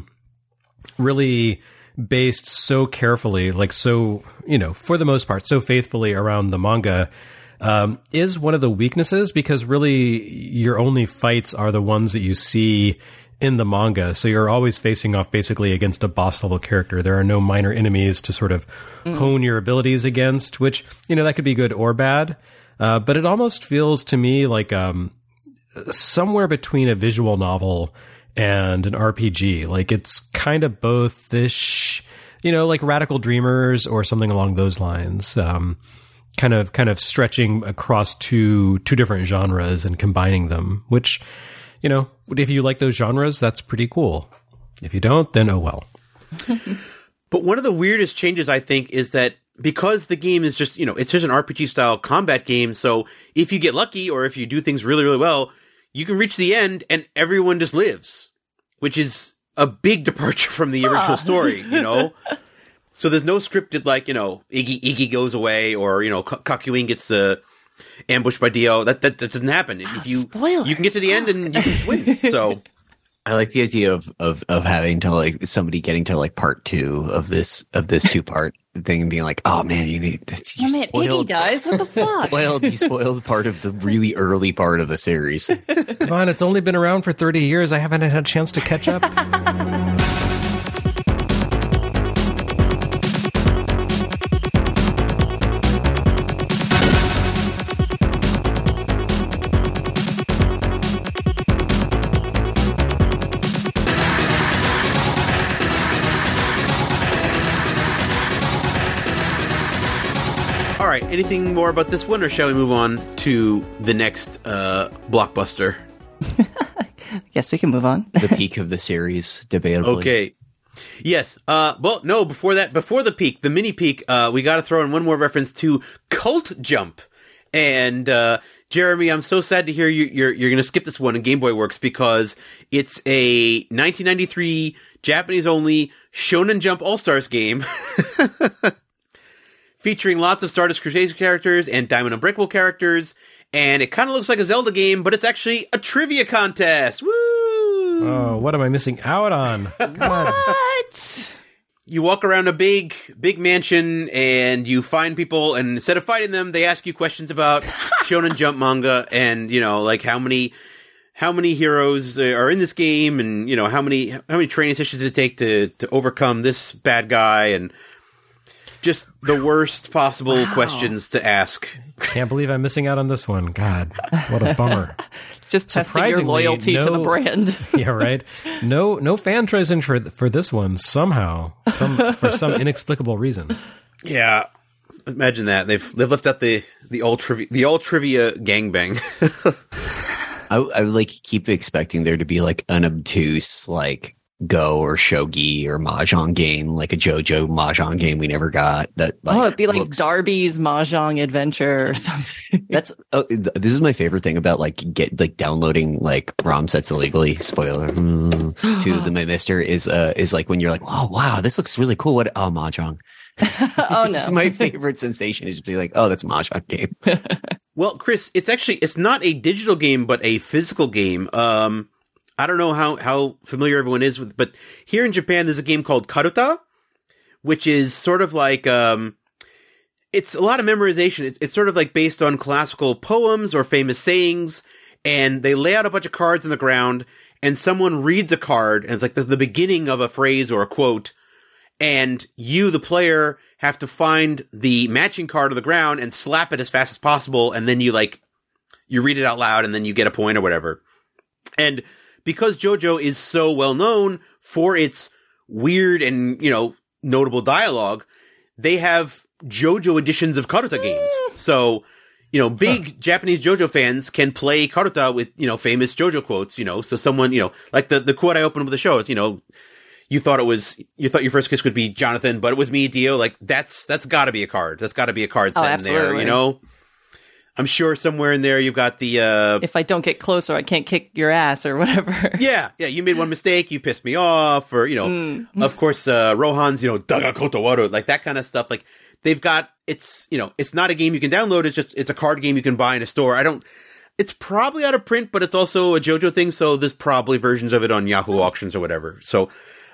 really based so carefully, like so, for the most part, so faithfully around the manga, is one of the weaknesses, because really your only fights are the ones that you see in the manga. So you're always facing off basically against a boss level character. There are no minor enemies to sort of hone your abilities against, which, that could be good or bad. But it almost feels to me like somewhere between a visual novel and an RPG. Like it's kind of both this, like Radical Dreamers or something along those lines. Kind of stretching across two different genres and combining them, which, if you like those genres, that's pretty cool. If you don't, then oh well. But one of the weirdest changes, I think, is that because the game is just, it's just an RPG style combat game. So if you get lucky or if you do things really, really well, you can reach the end and everyone just lives, which is a big departure from the original story, So there's no scripted, like, Iggy goes away or, Kakyoin gets ambushed by Dio. That doesn't happen. If you can get to the end and you can just win. So I like the idea of having to like somebody getting to like part 2 of this 2-part thing and being like, oh man, Iggy dies. What the fuck? You spoiled part of the really early part of the series. Come on, it's only been around for 30 years. I haven't had a chance to catch up. Anything more about this one, or shall we move on to the next blockbuster? Yes, we can move on. The peak of the series, debatably. Okay. Yes. Well, no, before the peak, the mini peak, we got to throw in one more reference to Cult Jump. And Jeremy, I'm so sad to hear you're going to skip this one in Game Boy Works, because it's a 1993 Japanese-only Shonen Jump All-Stars game. Featuring lots of Stardust Crusaders characters and Diamond Unbreakable characters, and it kind of looks like a Zelda game, but it's actually a trivia contest. Woo! Oh, what am I missing out on? What? You walk around a big mansion, and you find people, and instead of fighting them, they ask you questions about Shonen Jump manga, and like how many heroes are in this game, and how many training sessions did it take to overcome this bad guy, and just the worst possible questions to ask. Can't believe I'm missing out on this one. God, what a bummer. It's just testing your loyalty to the brand. Yeah, right. No fan chosen for this one somehow, for some inexplicable reason. Yeah, imagine that they've left out the all trivia gangbang. I would keep expecting there to be an obtuse Go or Shogi or Mahjong game, like a JoJo Mahjong game we never got. That it'd be like Darby's Mahjong Adventure or something. This is my favorite thing about downloading ROM sets illegally. Spoiler to the Mister is when you're like, oh wow, this looks really cool. What Mahjong? Oh no, this is my favorite sensation is to be like, oh, that's a Mahjong game. Well, Chris, it's not a digital game, but a physical game. I don't know how familiar everyone is with, but here in Japan, there's a game called Karuta, which is sort of it's a lot of memorization. It's sort of based on classical poems or famous sayings, and they lay out a bunch of cards on the ground, and someone reads a card, and it's the beginning of a phrase or a quote, and you, the player, have to find the matching card on the ground and slap it as fast as possible, and then you read it out loud, and then you get a point or whatever. And because JoJo is so well known for its weird and, notable dialogue, they have JoJo editions of Karuta games. So, big Japanese JoJo fans can play Karuta with, famous JoJo quotes, so someone, like the quote I opened with the show is, you thought your first kiss would be Jonathan, but it was me, Dio. Like, that's gotta be a card. That's gotta be a card set in there, I'm sure somewhere in there you've got the, if I don't get closer, I can't kick your ass or whatever. Yeah, you made one mistake, you pissed me off, or, of course, Rohan's, Daga Kotowaru, like that kind of stuff. Like, they've got, it's not a game you can download, it's a card game you can buy in a store. It's probably out of print, but it's also a JoJo thing, so there's probably versions of it on Yahoo Auctions or whatever. So,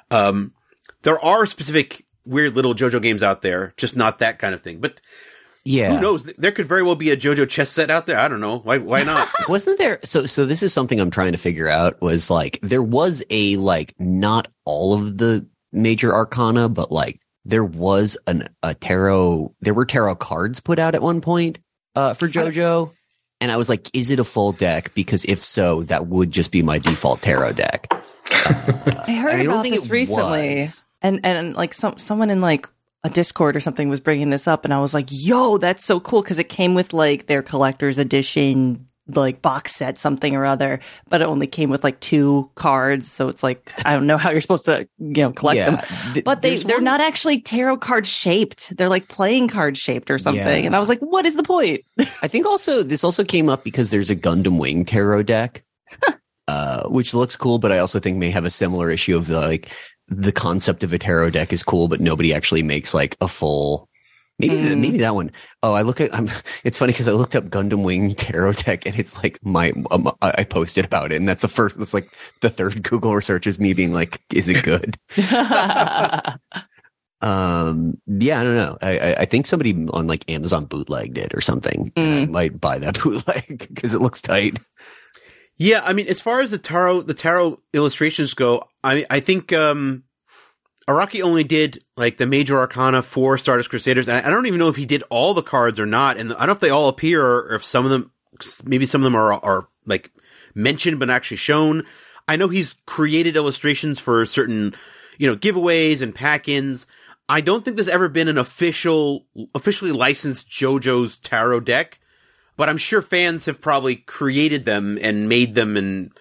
there are specific weird little JoJo games out there, just not that kind of thing. But yeah, who knows? There could very well be a JoJo chess set out there. I don't know. Why not? Wasn't there? So this is something I'm trying to figure out. Was like there was a not all of the major arcana, but there was a tarot. There were tarot cards put out at one point for JoJo, and I was like, is it a full deck? Because if so, that would just be my default tarot deck. I heard about this recently, and someone in a Discord or something was bringing this up, and I was like, "Yo, that's so cool!" Because it came with their collector's edition, box set, something or other, but it only came with 2 cards. So it's I don't know how you're supposed to collect them, but they're not actually tarot card shaped. They're playing card shaped or something. And I was like, "What is the point?" I think this also came up because there's a Gundam Wing tarot deck. Which looks cool, but I also think may have a similar issue of the concept of a tarot deck is cool, but nobody actually makes a full. Maybe that one. Oh, it's funny because I looked up Gundam Wing tarot deck, and it's I posted about it, and that's the first. It's the third Google search is me being is it good? Yeah, I don't know. I think somebody on Amazon bootlegged it or something. And I might buy that bootleg because it looks tight. Yeah, I mean, as far as the tarot illustrations go, I think Araki only did the major arcana for Stardust Crusaders, and I don't even know if he did all the cards or not, and I don't know if they all appear or if some of them, maybe some of them are mentioned but actually shown. I know he's created illustrations for certain, giveaways and pack-ins. I don't think there's ever been an officially licensed JoJo's tarot deck. But I'm sure fans have probably created them and made them and,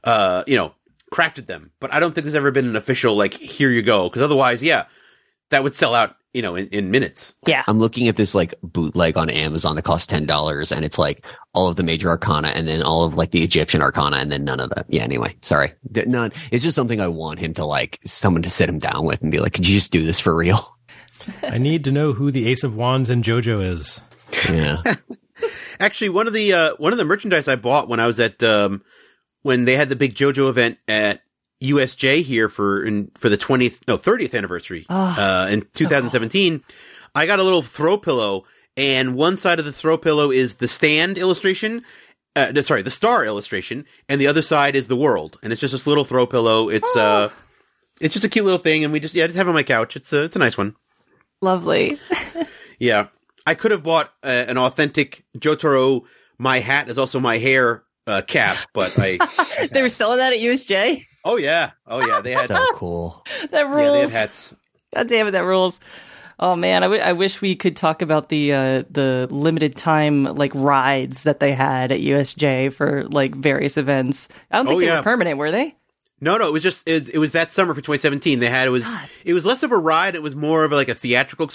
crafted them. But I don't think there's ever been an official, here you go. Because otherwise, that would sell out, in minutes. Yeah. I'm looking at this, bootleg on Amazon that costs $10. And it's, all of the major arcana and then all of, the Egyptian arcana and then none of that. Yeah, anyway. Sorry. None. It's just something I want him to, someone to sit him down with and be like, could you just do this for real? I need to know who the Ace of Wands in JoJo is. Yeah. Actually, one of the merchandise I bought when I was at when they had the big JoJo event at USJ here for the 30th anniversary in 2017, I got a little throw pillow, and one side of the throw pillow is the stand illustration, the star illustration, and the other side is the world, and it's just this little throw pillow. It's just a cute little thing, and just have it on my couch. It's a nice one. Lovely. Yeah. I could have bought an authentic Jotaro "my hat is also my hair" cap, but they were selling that at USJ. Oh yeah, they had so cool. That rules. Yeah, they had hats. God damn it, that rules. Oh man, I wish we could talk about the limited time rides that they had at USJ for various events. I don't think they were permanent, were they? No, it was just it was that summer for 2017. They had it was less of a ride. It was more of a theatrical.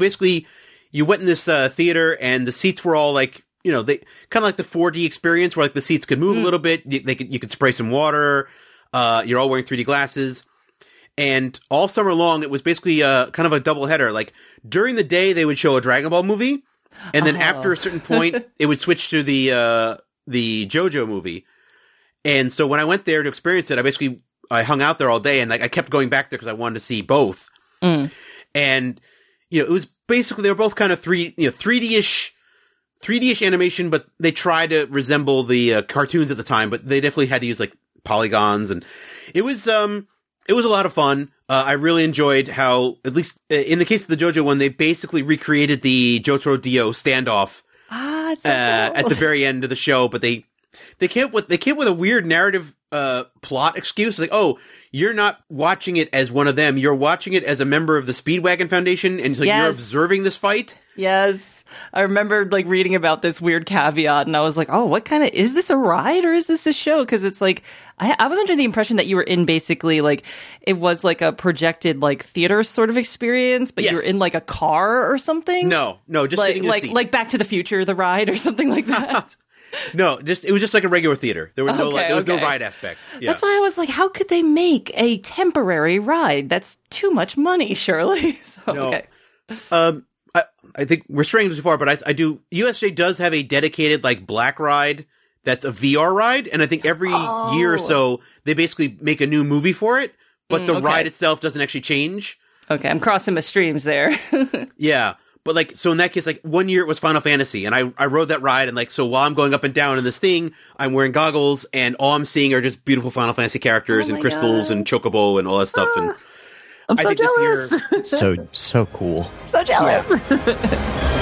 You went in this theater, and the seats were all they kind of the 4D experience, where the seats could move a little bit. You could spray some water. You're all wearing 3D glasses, and all summer long it was basically kind of a double header. During the day they would show a Dragon Ball movie, and then after a certain point it would switch to the JoJo movie. And so when I went there to experience it, I hung out there all day, and I kept going back there because I wanted to see both. And it was basically, they were both kind of 3D-ish animation, but they tried to resemble the cartoons at the time, but they definitely had to use polygons, and it was a lot of fun. I really enjoyed how, at least in the case of the JoJo one, they basically recreated the Jotaro Dio standoff so cool. at the very end of the show, but they came up with a weird narrative plot excuse. Like, oh, you're not watching it as one of them. You're watching it as a member of the Speedwagon Foundation, and so you're observing this fight. Yes. I remember like reading about this weird caveat, and I was like, oh, what kind of, is this a ride or is this a show? Because it's like, I was under the impression that you were in basically like, it was like a projected like theater sort of experience, but you were in like a car or something? No, just like, sitting in a seat. Like Back to the Future, the ride or something like that. No, it was just like a regular theater. There was no ride aspect. Yeah. That's why I was like, how could they make a temporary ride? That's too much money, surely. So, okay. I think we're straying too far, but I do. USJ does have a dedicated like black ride that's a VR ride, and I think every year or so they basically make a new movie for it, but the ride itself doesn't actually change. Okay, I'm crossing my streams there. Yeah, but like so in that case, like one year it was Final Fantasy, and I rode that ride, and like so while I'm going up and down in this thing, I'm wearing goggles, and all I'm seeing are just beautiful Final Fantasy characters and crystals and chocobo and all that stuff, and. I'm so jealous. This year, so cool. So jealous. Yeah.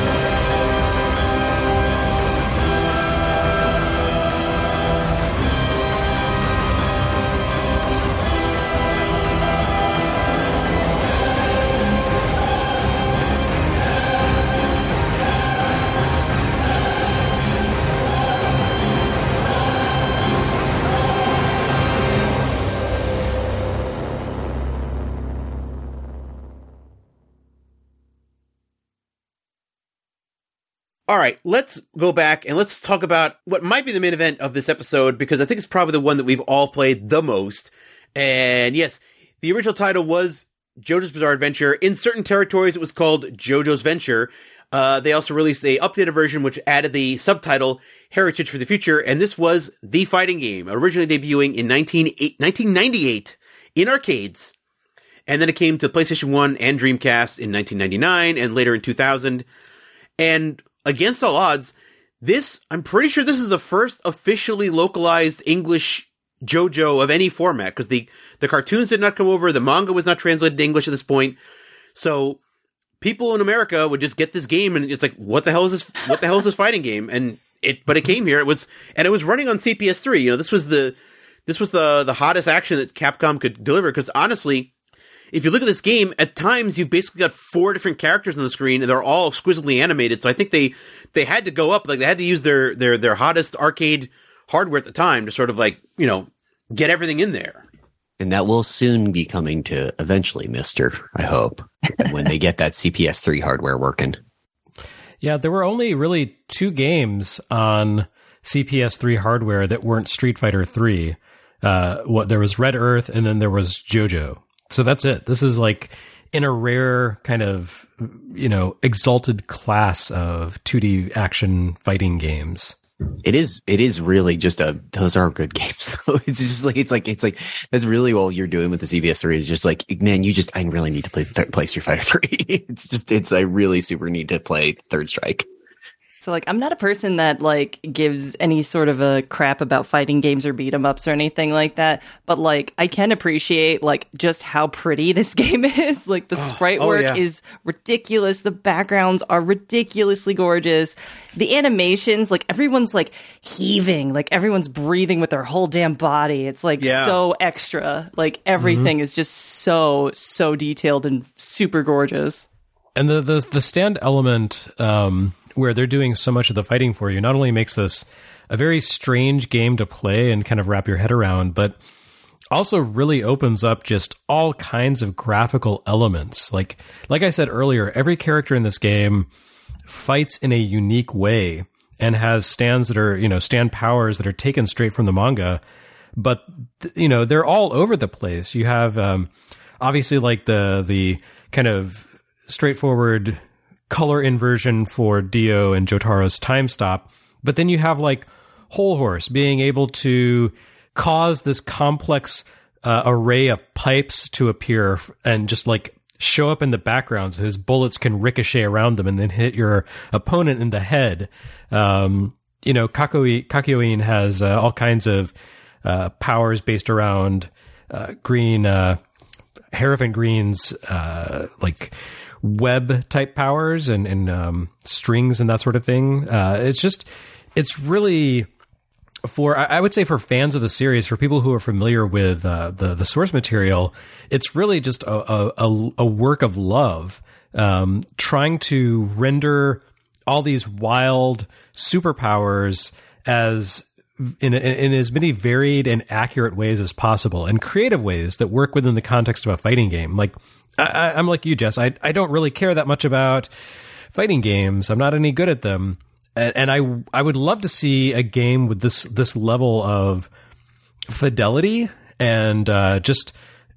All right, let's go back and let's talk about what might be the main event of this episode, because I think it's probably the one that we've all played the most. And yes, the original title was JoJo's Bizarre Adventure. In certain territories, it was called JoJo's Venture. They also released a updated version which added the subtitle Heritage for the Future, and this was the fighting game, originally debuting in 1998 in arcades. And then it came to PlayStation 1 and Dreamcast in 1999 and later in 2000. And against all odds, I'm pretty sure this is the first officially localized English JoJo of any format, because the cartoons did not come over, the manga was not translated to English at this point. So people in America would just get this game and it's like, what the hell is this? What the hell is this fighting game? But it came here. It was running on CPS3. You know, this was the hottest action that Capcom could deliver, because honestly, if you look at this game, at times you've basically got 4 different characters on the screen, and they're all exquisitely animated. So I think they had to go up, like they had to use their hottest arcade hardware at the time to sort of like, you know, get everything in there. And that will soon be coming to eventually, Mister, I hope, when they get that CPS3 hardware working. Yeah, there were only really 2 games on CPS3 hardware that weren't Street Fighter 3. There was Red Earth, and then there was JoJo. So that's it. This is like in a rare kind of, you know, exalted class of 2D action fighting games. It is really just those are good games though. It's just like, it's like, that's really all you're doing with the CPS3 is just like, man, I really need to play Street Fighter 3. I really super need to play Third Strike. So, like, I'm not a person that, like, gives any sort of a crap about fighting games or beat 'em ups or anything like that. But, like, I can appreciate, like, just how pretty this game is. Like, the sprite work is ridiculous. The backgrounds are ridiculously gorgeous. The animations, like, everyone's, like, heaving. Like, everyone's breathing with their whole damn body. It's, like, so extra. Like, everything is just so detailed and super gorgeous. And the stand element, where they're doing so much of the fighting for you, not only makes this a very strange game to play and kind of wrap your head around, but also really opens up just all kinds of graphical elements. Like I said earlier, every character in this game fights in a unique way and has stands that are, you know, stand powers that are taken straight from the manga, but, you know, they're all over the place. You have, obviously like the kind of straightforward color inversion for Dio and Jotaro's time stop, but then you have like Whole Horse being able to cause this complex array of pipes to appear and just like show up in the background so his bullets can ricochet around them and then hit your opponent in the head. You know, Kakyoin has all kinds of powers based around Hierophant Green's like web type powers and strings and that sort of thing. It's really I would say for fans of the series, for people who are familiar with the source material, it's really just a work of love, trying to render all these wild superpowers as in as many varied and accurate ways as possible, and creative ways that work within the context of a fighting game. Like I'm like you, Jess. I don't really care that much about fighting games. I'm not any good at them. And I would love to see a game with this level of fidelity and just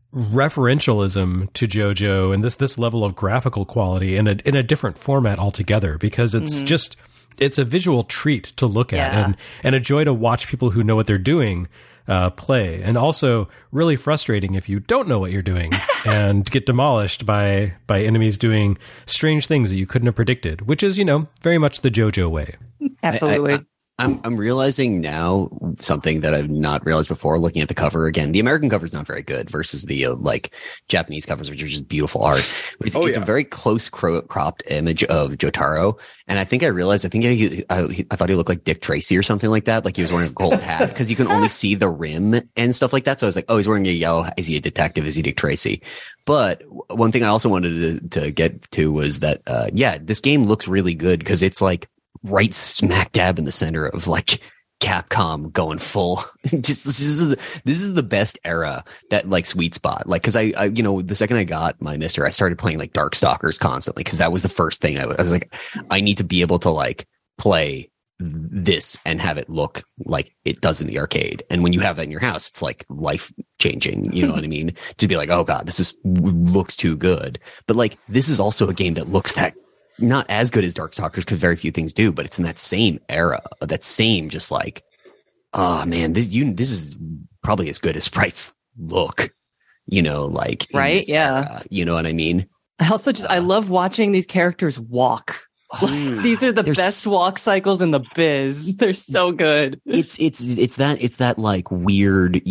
referentialism to JoJo, and this level of graphical quality in a different format altogether, because it's just it's a visual treat to look at and a joy to watch people who know what they're doing play, and also really frustrating if you don't know what you're doing and get demolished by enemies doing strange things that you couldn't have predicted, which is, very much the JoJo way. Absolutely. I'm realizing now something that I've not realized before, looking at the cover again. The American cover is not very good versus the Japanese covers, which are just beautiful art. But it's a very close cropped image of Jotaro. And I think I realized, I thought he looked like Dick Tracy or something like that. Like he was wearing a gold hat, because you can only see the rim and stuff like that. So I was like, oh, he's wearing a yellow. Is he a detective? Is he Dick Tracy? But one thing I also wanted to get to was that, this game looks really good because it's like right smack dab in the center of like Capcom going full. This is the best era, that like sweet spot. Like, cause I the second I got my Mister, I started playing like Darkstalkers constantly, cause that was the first thing I was like, I need to be able to like play this and have it look like it does in the arcade. And when you have that in your house, it's like life changing. You know what I mean? To be like, oh God, looks too good. But like, this is also a game that looks that not as good as Darkstalkers, because very few things do, but it's in that same era, that same just like, oh man, this is probably as good as sprites look, like right, yeah, era, you know what I mean? I also I love watching these characters walk. These are the best walk cycles in the biz. They're so good. It's that like weird,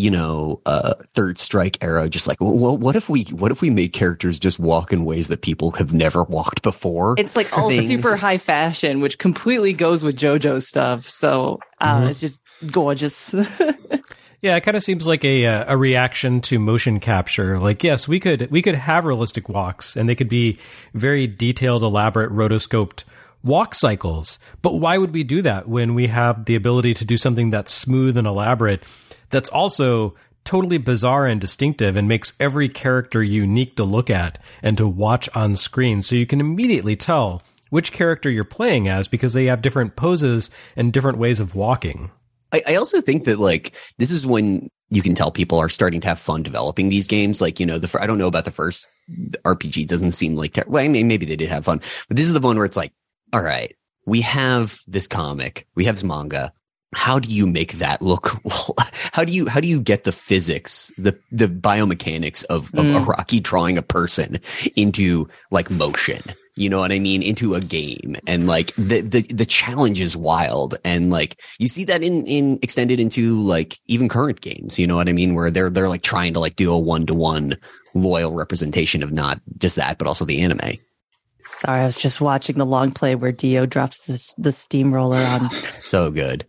Third Strike era. Just like, well, what if we made characters just walk in ways that people have never walked before? It's like all super high fashion, which completely goes with JoJo stuff. So it's just gorgeous. Yeah, it kind of seems like a reaction to motion capture. Like, yes, we could have realistic walks, and they could be very detailed, elaborate, rotoscoped walk cycles. But why would we do that when we have the ability to do something that's smooth and elaborate, that's also totally bizarre and distinctive, and makes every character unique to look at and to watch on screen, so you can immediately tell which character you're playing as, because they have different poses and different ways of walking. I also think that like this is when you can tell people are starting to have fun developing these games. Like, I don't know about the first RPG. Doesn't seem like, well, I mean, maybe they did have fun, but this is the one where it's like, all right, we have this comic, we have this manga. How do you make that look? How do you get the physics, the biomechanics of Araki drawing a person into like motion? You know what I mean? Into a game. And like the challenge is wild. And like you see that in extended into like even current games, you know what I mean? Where they're like trying to like do a 1-to-1 loyal representation of not just that, but also the anime. Sorry, I was just watching the long play where Dio drops the steamroller on. So good.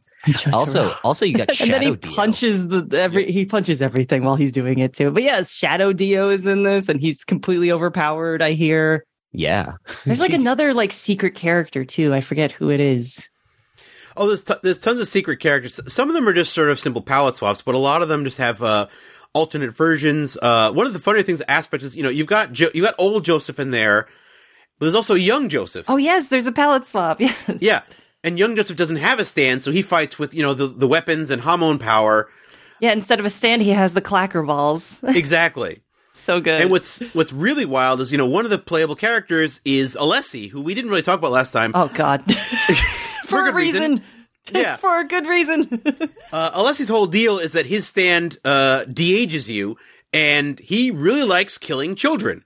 Also, you got Shadow and then he Dio. punches he punches everything while he's doing it too. But yeah, Shadow Dio is in this, and he's completely overpowered, I hear. Yeah. There's like another like secret character too. I forget who it is. Oh, there's tons of secret characters. Some of them are just sort of simple palette swaps, but a lot of them just have alternate versions. One of the funny aspects is, you've got old Joseph in there, but there's also young Joseph. Oh yes, there's a palette swap. Yeah. Yeah. And young Joseph doesn't have a stand, so he fights with, the weapons and hormone power. Yeah, instead of a stand, he has the clacker balls. Exactly. So good. And what's really wild is, one of the playable characters is Alessi, who we didn't really talk about last time. Oh, God. For a good reason. Yeah. For a good reason. Alessi's whole deal is that his stand de-ages you, and he really likes killing children.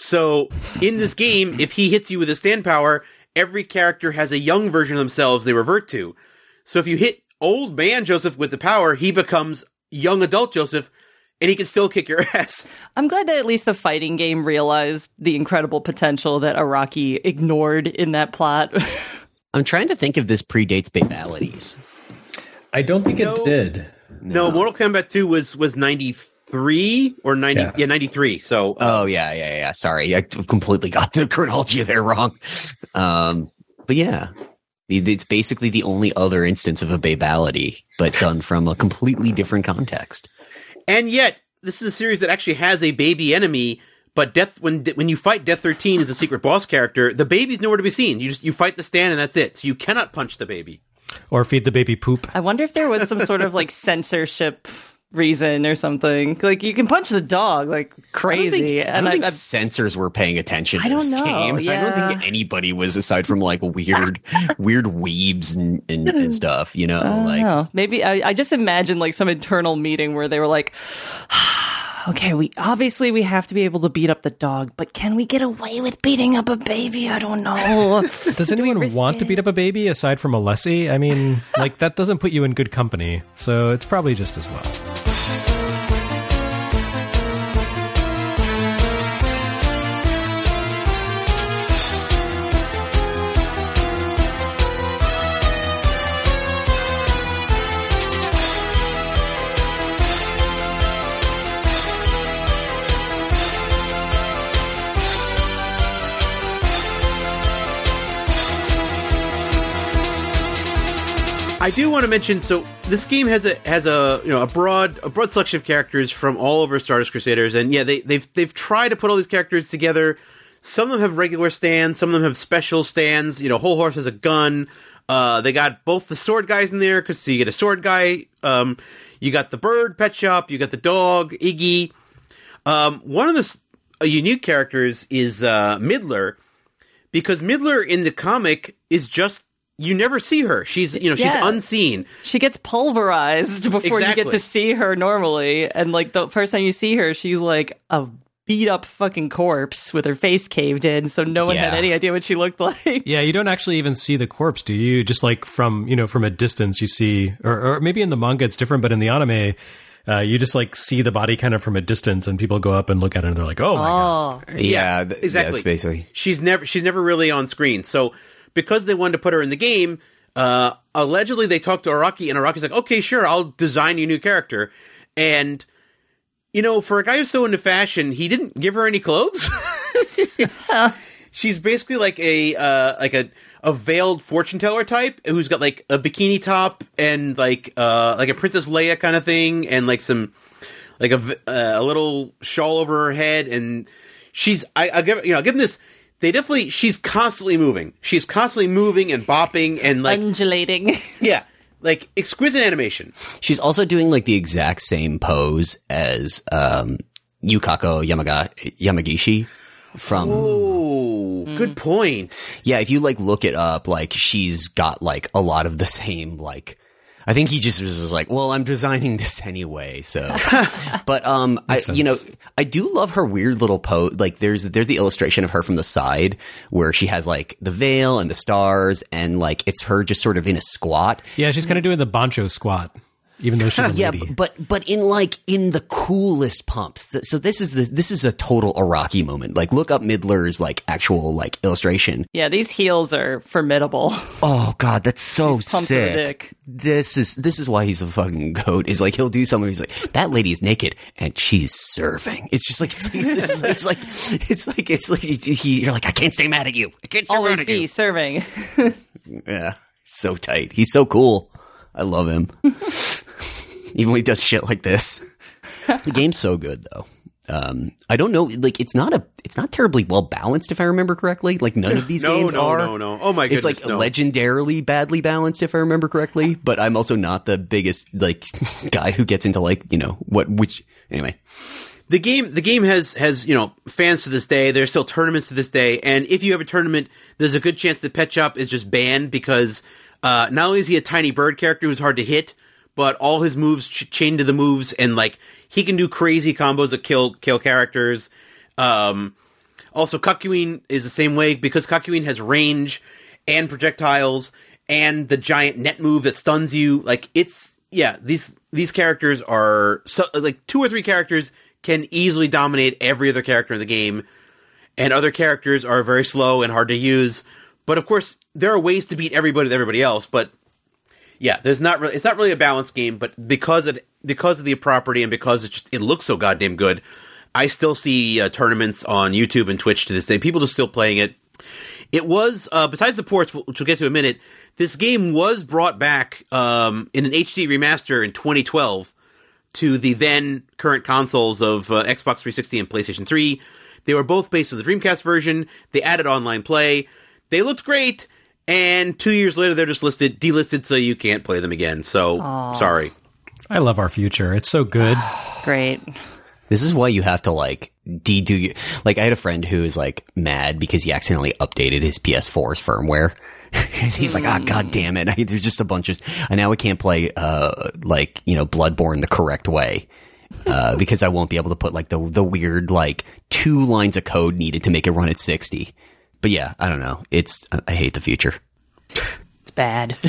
So in this game, if he hits you with his stand power, every character has a young version of themselves they revert to. So if you hit old man Joseph with the power, he becomes young adult Joseph, and he can still kick your ass. I'm glad that at least the fighting game realized the incredible potential that Araki ignored in that plot. I'm trying to think if this predates Babalities. I don't think it did. No, Mortal Kombat 2 was 93 or 90. Yeah, 93. So. Yeah. Sorry, I completely got the chronology there wrong. But yeah, it's basically the only other instance of a babality, but done from a completely different context. And yet, this is a series that actually has a baby enemy. But when you fight Death 13 as a secret boss character, the baby's nowhere to be seen. You fight the stand and that's it. So you cannot punch the baby. Or feed the baby poop. I wonder if there was some sort of like censorship reason or something. Like you can punch the dog like crazy. I don't think censors were paying attention to this game. Yeah. I don't think anybody was, aside from like weird weebs and stuff, you know? Know. Maybe I just imagine like some internal meeting where they were like, okay, we have to be able to beat up the dog, but can we get away with beating up a baby? I don't know. Does anyone want to beat up a baby aside from Alessi? I mean, like that doesn't put you in good company, so it's probably just as well. I do want to mention, so this game has a broad selection of characters from all over Stardust Crusaders, and yeah, they've tried to put all these characters together. Some of them have regular stands, some of them have special stands. You know, Whole Horse has a gun. They got both the sword guys in there, because so you get a sword guy. You got the bird pet shop. You got the dog Iggy. One of the unique characters is Midler, because Midler in the comic is just. You never see her. She's unseen. She gets pulverized before you get to see her normally. And like the first time you see her, she's like a beat up fucking corpse with her face caved in. So no one had any idea what she looked like. Yeah, you don't actually even see the corpse, do you? Just like from a distance you see, or maybe in the manga it's different, but in the anime, you just like see the body kind of from a distance, and people go up and look at it and they're like, oh my God. Yeah, exactly. That's basically. She's never really on screen. So, because they wanted to put her in the game, allegedly they talked to Araki, and Araki's like, okay, sure, I'll design you a new character. And, for a guy who's so into fashion, he didn't give her any clothes. She's basically like a veiled fortune teller type who's got like a bikini top and like a Princess Leia kind of thing, and like some like a little shawl over her head. And I'll give them this. She's constantly moving. She's constantly moving and bopping and like undulating. Yeah. Like exquisite animation. She's also doing like the exact same pose as Yukako Yamagishi from. Oh, good point. Yeah, if you like look it up, like she's got like a lot of the same like. I think he just was like, well, I'm designing this anyway, so. But I do love her weird little pose. Like there's the illustration of her from the side where she has like the veil and the stars, and like it's her just sort of in a squat. Yeah, she's kind of doing the Bancho squat, even though she's a lady. Yeah, but in the coolest pumps. So this is a total Araki moment. Like look up Midler's like actual like illustration. Yeah, these heels are formidable. Oh God, that's so these pumps sick. Of the dick. This is why he's a fucking goat. Is like he'll do something. He's like, that lady is naked and she's serving. It's just like you're like, I can't stay mad at you. I can't always be serving. Yeah, so tight. He's so cool. I love him. Even when he does shit like this. The game's so good though. I don't know, like it's not terribly well balanced if I remember correctly. Like none of these games are. No. Oh my goodness. It's like legendarily badly balanced if I remember correctly, but I'm also not the biggest like guy who gets into like, anyway. The game has fans to this day. There's still tournaments to this day, and if you have a tournament, there's a good chance the Pet Shop is just banned because not only is he a tiny bird character who's hard to hit, but all his moves chain to the moves, and like he can do crazy combos that kill characters. Also, Kakyoin is the same way because Kakyoin has range and projectiles and the giant net move that stuns you. Like these characters are so like 2 or 3 characters can easily dominate every other character in the game, and other characters are very slow and hard to use. But of course, there are ways to beat everybody with everybody else. But Yeah, it's not really a balanced game, but because of the property and because it looks so goddamn good, I still see tournaments on YouTube and Twitch to this day. People are still playing it. It was, besides the ports, which we'll get to in a minute, this game was brought back in an HD remaster in 2012 to the then current consoles of Xbox 360 and PlayStation 3. They were both based on the Dreamcast version. They added online play. They looked great, and 2 years later they're just delisted, so you can't play them again. So, sorry. I love our future. It's so good. Great. This is why you have to, like, I had a friend who was, like, mad because he accidentally updated his PS4's firmware. He's like, God damn it. There's just a bunch of, and now I can't play, Bloodborne the correct way. Because I won't be able to put, like, the weird, like, 2 lines of code needed to make it run at 60. But yeah, I don't know. I hate the future. It's bad.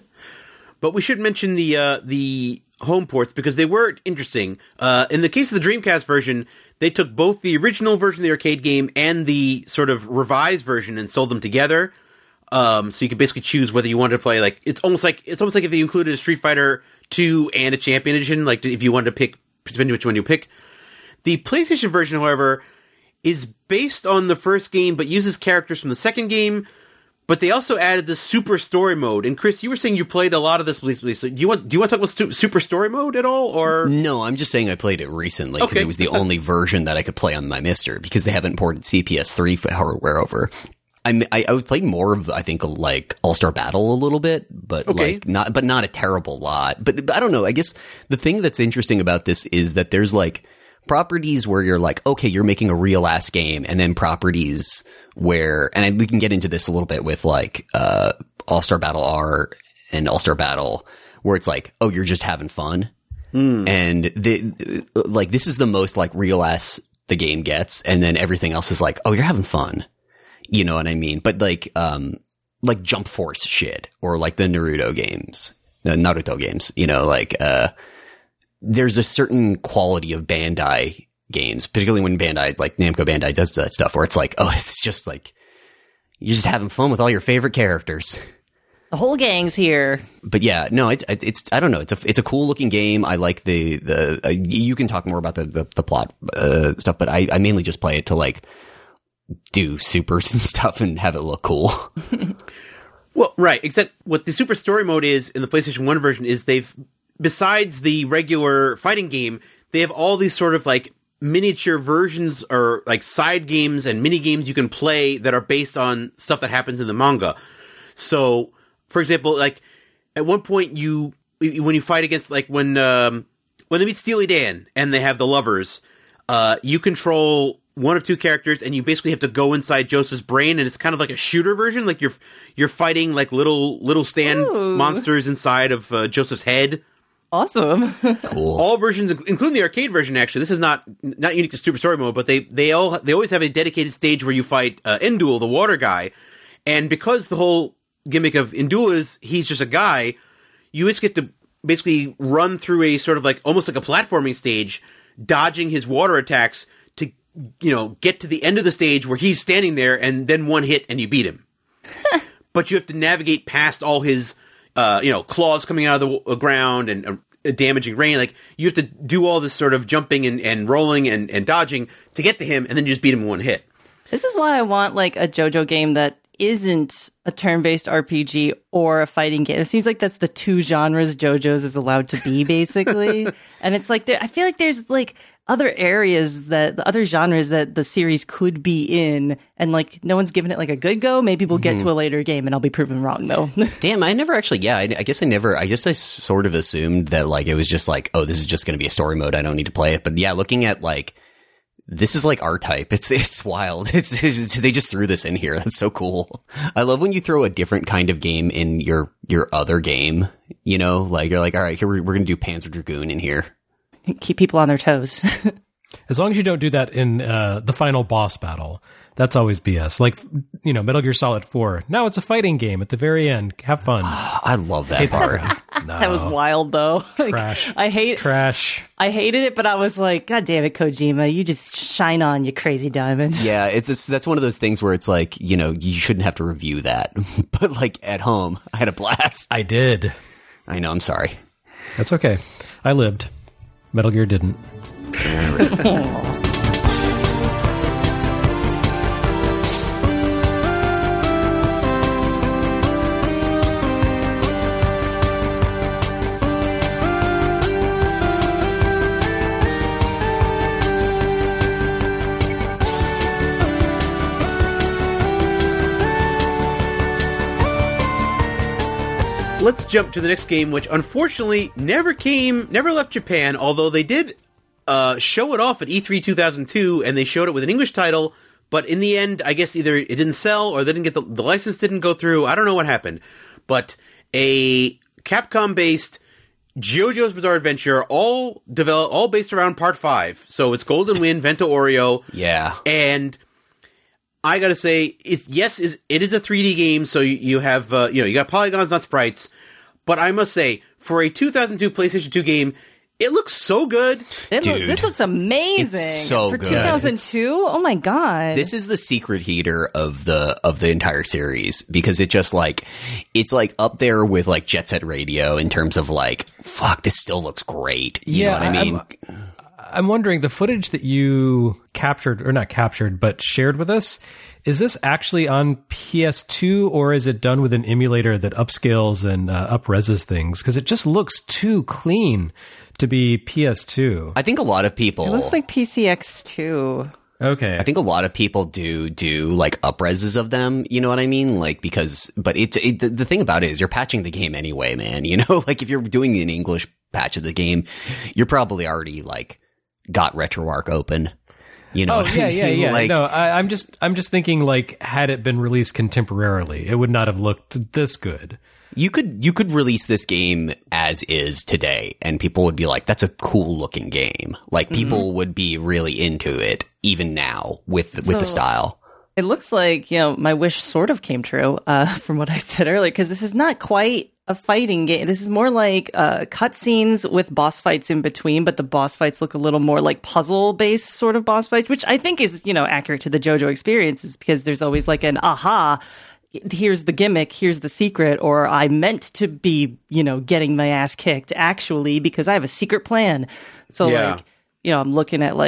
But we should mention the home ports because they were interesting. In the case of the Dreamcast version, they took both the original version of the arcade game and the sort of revised version and sold them together. So you could basically choose whether you wanted to play, like, it's almost like if you included a Street Fighter 2 and a Champion Edition, like if you wanted to pick, depending which one you pick. The PlayStation version, however, is based on the first game but uses characters from the second game. But they also added the Super Story Mode. And Chris, you were saying you played a lot of this recently. So do you want to talk about Super Story Mode at all? Or no, I'm just saying I played it recently because it was the only version that I could play on my Mister because they haven't ported CPS3 hardware over. I played more of, I think, like All-Star Battle a little bit, but not a terrible lot. But I don't know. I guess the thing that's interesting about this is that there's like properties where you're like, okay, you're making a real ass game, and then properties where, and we can get into this a little bit with like All-Star Battle R and All-Star Battle, where it's like, oh, you're just having fun, and this is the most like real ass the game gets, and then everything else is like, oh, you're having fun. You know what I mean? But like Jump Force shit, or like the Naruto games, you know, like, there's a certain quality of Bandai games, particularly when Bandai, like Namco Bandai does that stuff where it's like, oh, it's just like, you're just having fun with all your favorite characters. The whole gang's here. But yeah, no, it's I don't know. It's a cool looking game. I like the you can talk more about the plot, stuff, but I mainly just play it to like, do supers and stuff and have it look cool. Well, right. Except what the Super Story Mode is in the PlayStation 1 version is besides the regular fighting game, they have all these sort of like miniature versions or like side games and mini games you can play that are based on stuff that happens in the manga. So, for example, like at one point when you fight against, like when they meet Steely Dan and they have the lovers, you control one of two characters, and you basically have to go inside Joseph's brain, and it's kind of like a shooter version. Like you're fighting like little stand monsters inside of Joseph's head. Awesome. Cool. All versions, including the arcade version, actually. This is not unique to Super Story Mode, but they always have a dedicated stage where you fight Indul, the water guy, and because the whole gimmick of Indul is he's just a guy, you just get to basically run through a sort of like almost like a platforming stage, dodging his water attacks to, you know, get to the end of the stage where he's standing there, and then one hit and you beat him. But you have to navigate past all his, claws coming out of the ground and damaging rain. Like, you have to do all this sort of jumping and rolling and dodging to get to him, and then you just beat him in one hit. This is why I want like a JoJo game that isn't a turn-based RPG or a fighting game. It seems like that's the two genres JoJo's is allowed to be, basically. And it's like, I feel like there's like other areas the other genres that the series could be in, and like no one's given it like a good go. Maybe we'll get to a later game and I'll be proven wrong though. Damn, I never actually, I guess I sort of assumed that like it was just like, oh, this is just going to be a story mode, I don't need to play it. But yeah, looking at like, this is like R-Type. It's wild. It's they just threw this in here. That's so cool. I love when you throw a different kind of game in your other game, you know, like you're like, all right, here we're going to do Panzer Dragoon in here. Keep people on their toes. As long as you don't do that in the final boss battle, that's always BS. Like, you know, Metal Gear Solid 4. Now it's a fighting game at the very end. Have fun. I love that part. No. That was wild, though. Trash. Trash. I hated it, but I was like, God damn it, Kojima. You just shine on, you crazy diamond. Yeah, that's one of those things where it's like, you know, you shouldn't have to review that. But like at home, I had a blast. I did. I know, I'm sorry. That's okay. I lived. Metal Gear didn't. Let's jump to the next game, which unfortunately never left Japan, although they did show it off at E3 2002, and they showed it with an English title, but in the end, I guess either it didn't sell, or they didn't get the license didn't go through, I don't know what happened. But a Capcom-based JoJo's Bizarre Adventure, all based around Part 5, so it's Golden Wind, Vento Oreo. Yeah. And I gotta say, it is a 3D game, so you have, you got polygons, not sprites. But I must say, for a 2002 PlayStation 2 game, it looks so good. This looks amazing. It's so for good. 2002. Oh my god! This is the secret heater of the entire series, because it just it's up there with like Jet Set Radio in terms of fuck, this still looks great. You know what I mean? I'm wondering, the footage that you captured, or not captured, but shared with us, is this actually on PS2, or is it done with an emulator that upscales and up-reses things? Because it just looks too clean to be PS2. I think a lot of people... It looks like PCX2. Okay. I think a lot of people do up-reses of them, you know what I mean? But the thing about it is you're patching the game anyway, man, you know? If you're doing an English patch of the game, you're probably already got RetroArch open. You know? Oh yeah. No, I'm just thinking had it been released contemporarily, it would not have looked this good. You could release this game as is today, and people would be like, "That's a cool looking game." People would be really into it even now with the style. It looks like my wish sort of came true from what I said earlier, because this is not quite a fighting game. This is more like cutscenes with boss fights in between, but the boss fights look a little more like puzzle-based sort of boss fights, which I think is, accurate to the JoJo experiences, because there's always an aha, here's the gimmick, here's the secret, or I meant to be, getting my ass kicked actually because I have a secret plan. So I'm looking at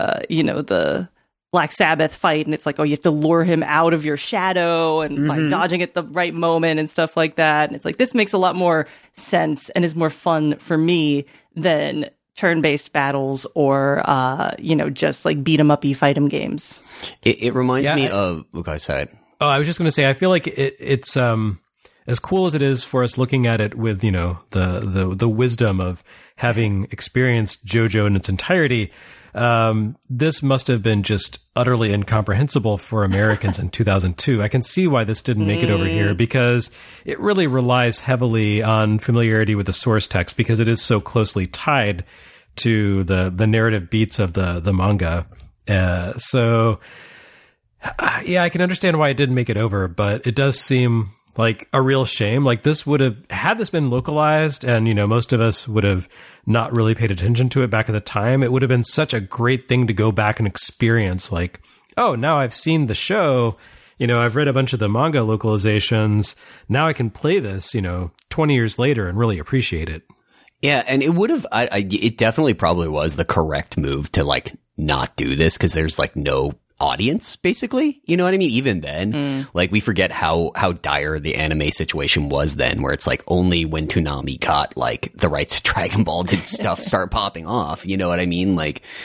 the Black Sabbath fight, and it's you have to lure him out of your shadow and by dodging at the right moment and stuff like that. And it's this makes a lot more sense and is more fun for me than turn-based battles or, just beat 'em up-y fight 'em games. It reminds me of... Okay, sorry. Oh, I was just going to say, I feel like it's as cool as it is for us looking at it with, the wisdom of having experienced JoJo in its entirety. This must have been just utterly incomprehensible for Americans in 2002. I can see why this didn't make it over here, because it really relies heavily on familiarity with the source text, because it is so closely tied to the narrative beats of the manga. I can understand why it didn't make it over, but it does seem like a real shame. This would have, had this been localized, and, most of us would have not really paid attention to it back at the time, it would have been such a great thing to go back and experience. Oh, now I've seen the show, I've read a bunch of the manga localizations. Now I can play this, 20 years later and really appreciate it. Yeah. And it would have, it definitely probably was the correct move to not do this, because there's no audience, basically, you know what I mean? Even then, we forget how dire the anime situation was then, where it's only when Toonami got the rights to Dragon Ball did stuff start popping off, you know what I mean?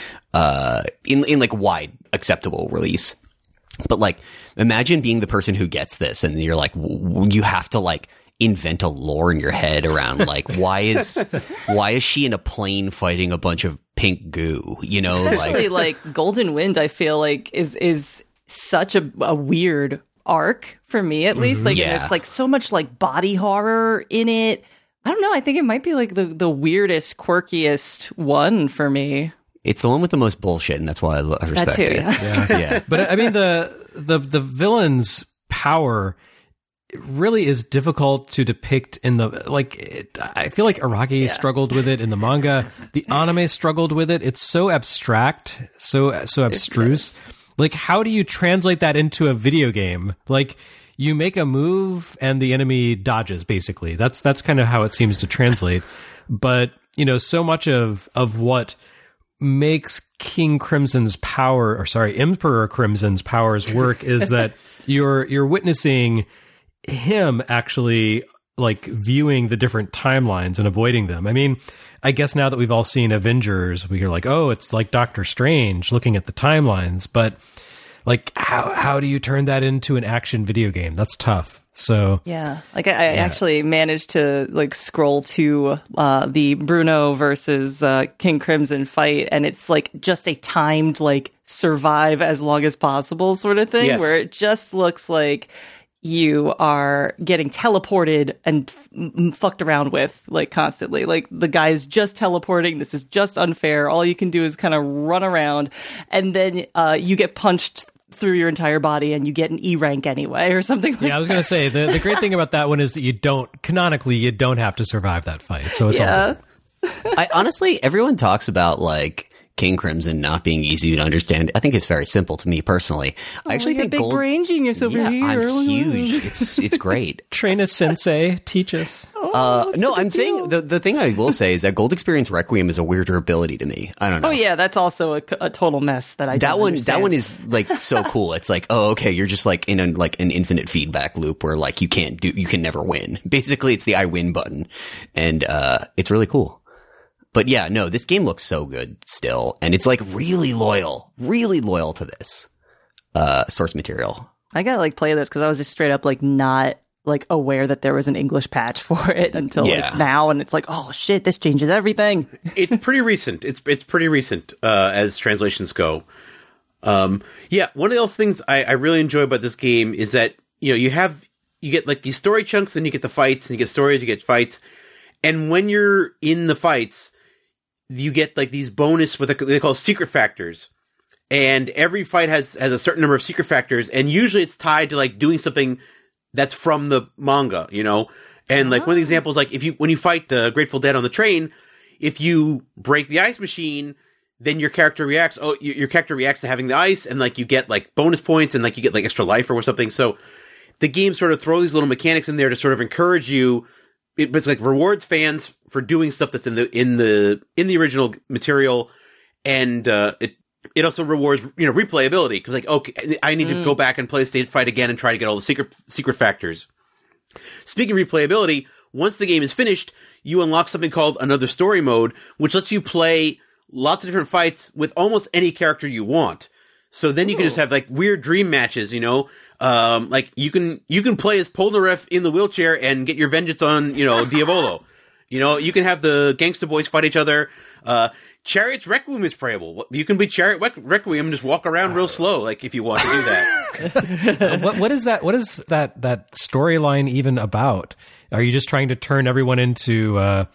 In wide acceptable release. But imagine being the person who gets this, and you're you have to invent a lore in your head around why is she in a plane fighting a bunch of pink goo, Especially Golden Wind, I feel is such a weird arc for me, at least. There's so much body horror in it. I don't know, I think it might be the weirdest, quirkiest one for me. It's the one with the most bullshit, and that's why I respect too, it. Yeah. But I mean, the villain's power really is difficult to depict in the I feel like Araki struggled with it in the manga. The anime struggled with it. It's so abstract, so abstruse. How do you translate that into a video game? you make a move and the enemy dodges, basically. That's kind of how it seems to translate. But, so much of what makes Emperor Crimson's powers work is that you're witnessing him actually like viewing the different timelines and avoiding them. I mean, I guess now that we've all seen Avengers, we're like, oh, it's like Doctor Strange looking at the timelines, but like how do you turn that into an action video game? That's tough. So yeah, like I actually managed to like scroll to the Bruno versus King Crimson fight, and it's like just a timed like survive as long as possible sort of thing, where it just looks like you are getting teleported and fucked around with like constantly. Like the guy's just teleporting. This is just unfair. All you can do is kind of run around, and then you get punched through your entire body and you get an E rank anyway or something like that. Yeah, I was going to say, the great thing about that one is that you don't have to survive that fight. So it's all good. I honestly, everyone talks about like King Crimson not being easy to understand. I think it's very simple to me personally. I actually think big brain genius over here. I'm huge. It's great. Train us, sensei. Teach us. No, I'm saying the thing I will say is that Gold Experience Requiem is a weirder ability to me. I don't know. Oh yeah, that's also a total mess that I don't understand. That one is like so cool. It's like, oh okay, you're just like in an infinite feedback loop where like you can never win. Basically, it's the I win button, and it's really cool. But yeah, no, this game looks so good still, and it's like really loyal to this source material. I gotta like play this because I was just straight up like not like aware that there was an English patch for it until like now, and it's like, oh shit, this changes everything. It's pretty recent. It's pretty recent as translations go. One of those things I really enjoy about this game is that you get like these story chunks, then you get the fights, and you get stories, you get fights, and when you're in the fights, you get like these bonus what they call secret factors, and every fight has a certain number of secret factors, and usually it's tied to like doing something that's from the manga, and like one of the examples, like when you fight the Grateful Dead on the train, if you break the ice machine, then your character reacts. Oh, your character reacts to having the ice, and like you get like bonus points, and like you get like extra life or something. So the game sort of throw these little mechanics in there to sort of encourage you. It's like rewards fans for doing stuff that's in the original material, and it also rewards replayability because like, okay, I need to go back and play the stage fight again and try to get all the secret factors. Speaking of replayability, once the game is finished, you unlock something called Another Story Mode, which lets you play lots of different fights with almost any character you want. So then you can just have like weird dream matches, like you can play as Polnareff in the wheelchair and get your vengeance on, Diavolo. You can have the Gangsta Boys fight each other. Chariot's Requiem is playable. You can be Chariot Requiem and just walk around real slow, like if you want to do that. What is that? What is that storyline even about? Are you just trying to turn everyone into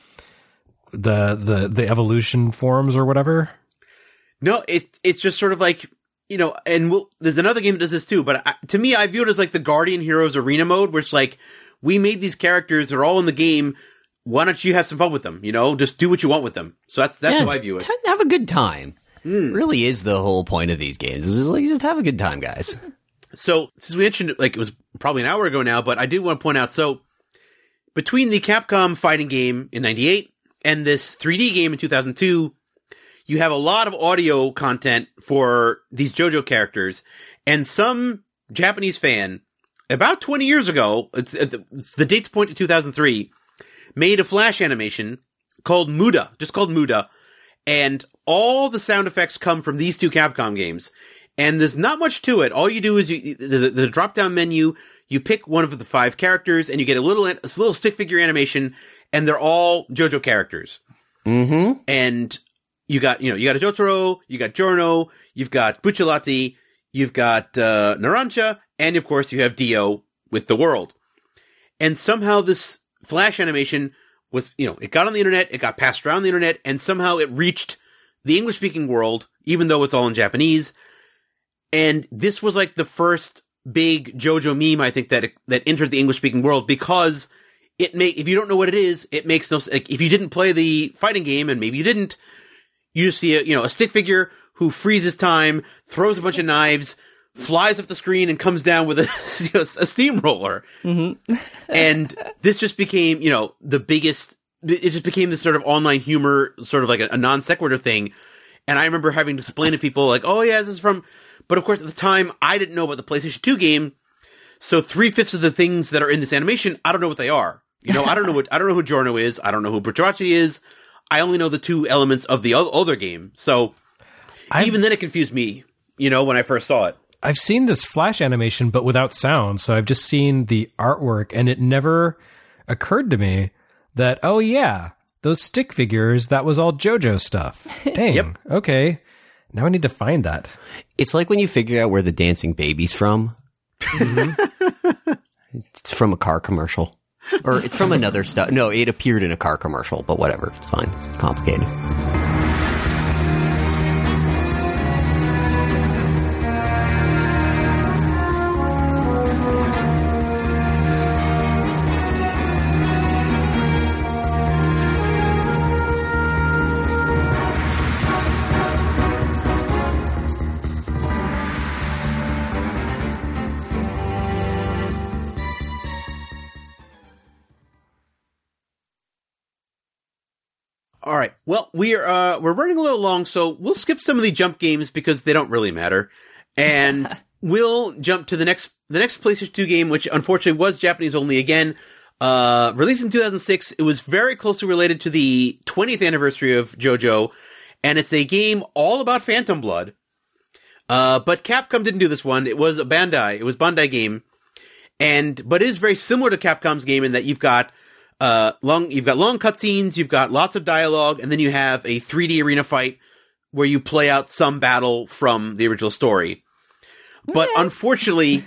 the evolution forms or whatever? No, it's just sort of like. And there's another game that does this too, but to me, I view it as like the Guardian Heroes Arena mode, where it's like, we made these characters, they're all in the game, why don't you have some fun with them, just do what you want with them. So that's how I view it. Have a good time. Really is the whole point of these games, is just have a good time, guys. So, since we mentioned, like, it was probably an hour ago now, but I do want to point out, so, between the Capcom fighting game in 98 and this 3D game in 2002, you have a lot of audio content for these JoJo characters, and some Japanese fan, about 20 years ago, the dates point to 2003, made a flash animation called Muda, and all the sound effects come from these two Capcom games, and there's not much to it. All you do is the drop-down menu, you pick one of the 5 characters, and you get a little stick figure animation, and they're all JoJo characters. Mm-hmm. And you got a Jotaro, you got Giorno, you've got Bucciolati, you've got Narancia, and of course you have Dio with the world. And somehow this flash animation was, it got on the internet, it got passed around the internet, and somehow it reached the English-speaking world, even though it's all in Japanese. And this was like the first big JoJo meme, I think, that entered the English-speaking world, because if you don't know what it is, it makes no sense. Like, if you didn't play the fighting game, and maybe you didn't, you just see a stick figure who freezes time, throws a bunch of knives, flies up the screen and comes down with a steamroller. Mm-hmm. And this just became, the biggest, it just became this sort of online humor, sort of like a non sequitur thing. And I remember having to explain to people like, oh yeah, this is from, but of course at the time I didn't know about the PlayStation 2 game. So 3/5 of the things that are in this animation, I don't know what they are. I don't know who Giorno is. I don't know who Bertolacci is. I only know the two elements of the other game. So even then it confused me, when I first saw it. I've seen this Flash animation, but without sound. So I've just seen the artwork, and it never occurred to me that, oh yeah, those stick figures, that was all JoJo stuff. Dang. Yep. Okay. Now I need to find that. It's like when you figure out where the dancing baby's from. Mm-hmm. It's from a car commercial. Or it's from another stuff. No, it appeared in a car commercial, but whatever. It's fine. It's complicated. All right. Well, we're running a little long, so we'll skip some of the jump games because they don't really matter, and we'll jump to the next PlayStation 2 game, which unfortunately was Japanese only again. Released in 2006, it was very closely related to the 20th anniversary of JoJo, and it's a game all about Phantom Blood. But Capcom didn't do this one. It was Bandai game, but it is very similar to Capcom's game in that you've got long cutscenes, you've got lots of dialogue, and then you have a 3D arena fight where you play out some battle from the original story. But unfortunately,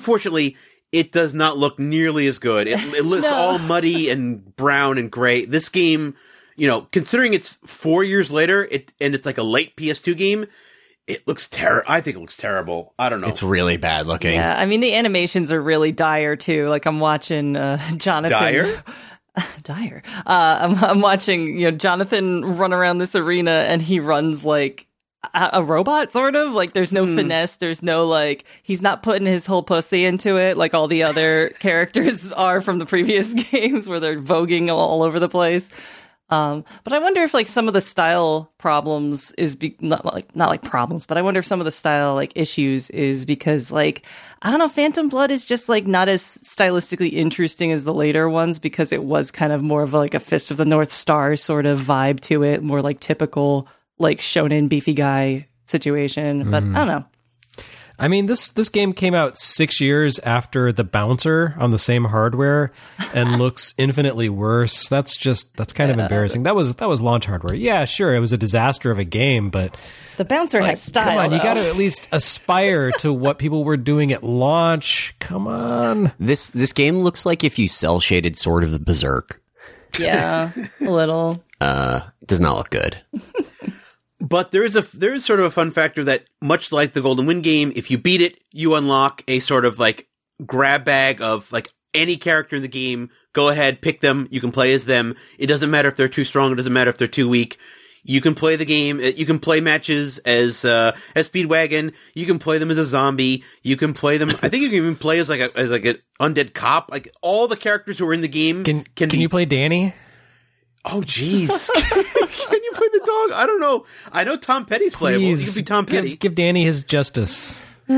it does not look nearly as good. It looks all muddy and brown and gray. This game, considering it's 4 years later, and it's like a late PS2 game, it looks I think it looks terrible. I don't know. It's really bad looking. Yeah, I mean, the animations are really dire, too. Like, I'm watching Jonathan... Dire? Dire. I'm watching, Jonathan run around this arena, and he runs like a robot, sort of. Like, there's no finesse. There's no, like, he's not putting his whole pussy into it like all the other characters are from the previous games where they're voguing all over the place. But I wonder if like some of the style problems is not like problems, but I wonder if some of the style like issues is because like, I don't know, Phantom Blood is just like not as stylistically interesting as the later ones because it was kind of more of like a Fist of the North Star sort of vibe to it, more like typical like shonen beefy guy situation. But I don't know. I mean, this game came out 6 years after The Bouncer on the same hardware and looks infinitely worse. That's kind of embarrassing. That was launch hardware. Yeah, sure, it was a disaster of a game, but The Bouncer has style. Come on, though. You got to at least aspire to what people were doing at launch. Come on. This game looks like if you cel shaded Sword of the Berserk. Yeah, a little. It does not look good. But there is sort of a fun factor that, much like the Golden Wind game, if you beat it, you unlock a sort of like grab bag of like any character in the game. Go ahead, pick them. You can play as them. It doesn't matter if they're too strong. It doesn't matter if they're too weak. You can play the game. You can play matches as Speedwagon. You can play them as a zombie. You can play them. I think you can even play as like an undead cop. Like all the characters who are in the game. Can you play Danny? Oh, jeez. Can you play the dog? I don't know. I know Tom Petty's playable. You can be Tom Petty. Give Danny his justice.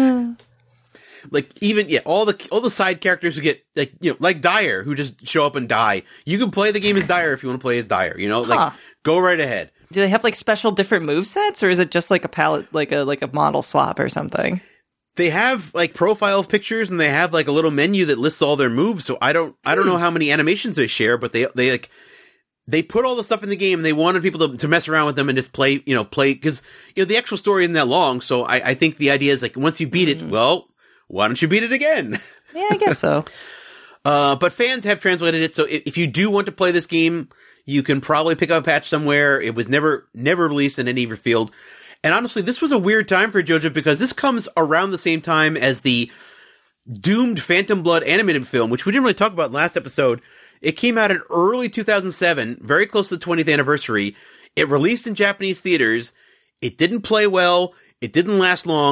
Like even all the side characters who get like Dyer who just show up and die. You can play the game as Dyer if you want to play as Dyer. Go right ahead. Do they have like special different movesets, or is it just like a palette, like a model swap or something? They have like profile pictures and they have like a little menu that lists all their moves. So I don't know how many animations they share, but they put all the stuff in the game. They wanted people to mess around with them and just play because the actual story isn't that long. So I think the idea is like once you beat it, well, why don't you beat it again? Yeah, I guess so. But fans have translated it. So if you do want to play this game, you can probably pick up a patch somewhere. It was never released in any of your field. And honestly, this was a weird time for JoJo because this comes around the same time as the doomed Phantom Blood animated film, which we didn't really talk about in the last episode. It came out in early 2007, very close to the 20th anniversary. It released in Japanese theaters. It didn't play well. It didn't last long.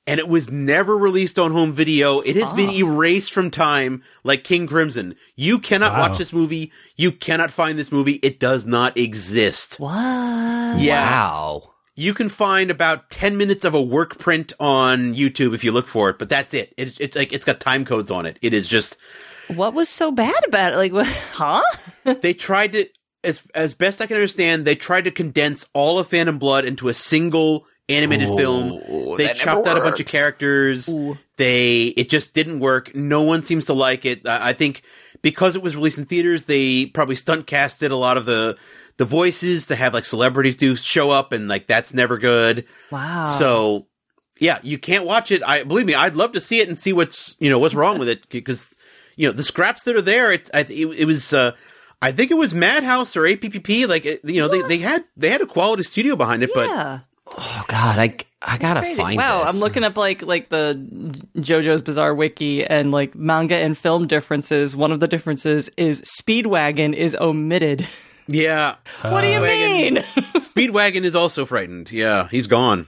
and it was never released on home video. It has been erased from time like King Crimson. You cannot watch this movie. You cannot find this movie. It does not exist. What? Yeah. Wow. You can find about 10 minutes of a work print on YouTube if you look for it, but that's it. It's like, it's got time codes on it. It is just... What was so bad about it? Like, what? Huh? They tried to, as best I can understand, they tried to condense all of Phantom Blood into a single animated film. They chopped out a bunch of characters. It just didn't work. No one seems to like it. I think because it was released in theaters, they probably stunt casted a lot of the voices to have like celebrities show up, and like that's never good. Wow. So yeah, you can't watch it. Believe me, I'd love to see it and see what's wrong with it, because the scraps that are there. It was. I think it was Madhouse or APPP. Like they had a quality studio behind it, but. Oh God, I gotta find Wow, this. I'm looking up like the JoJo's Bizarre Wiki and like manga and film differences. One of the differences is Speedwagon is omitted. Yeah. What do you mean? Speedwagon is also frightened. Yeah, he's gone.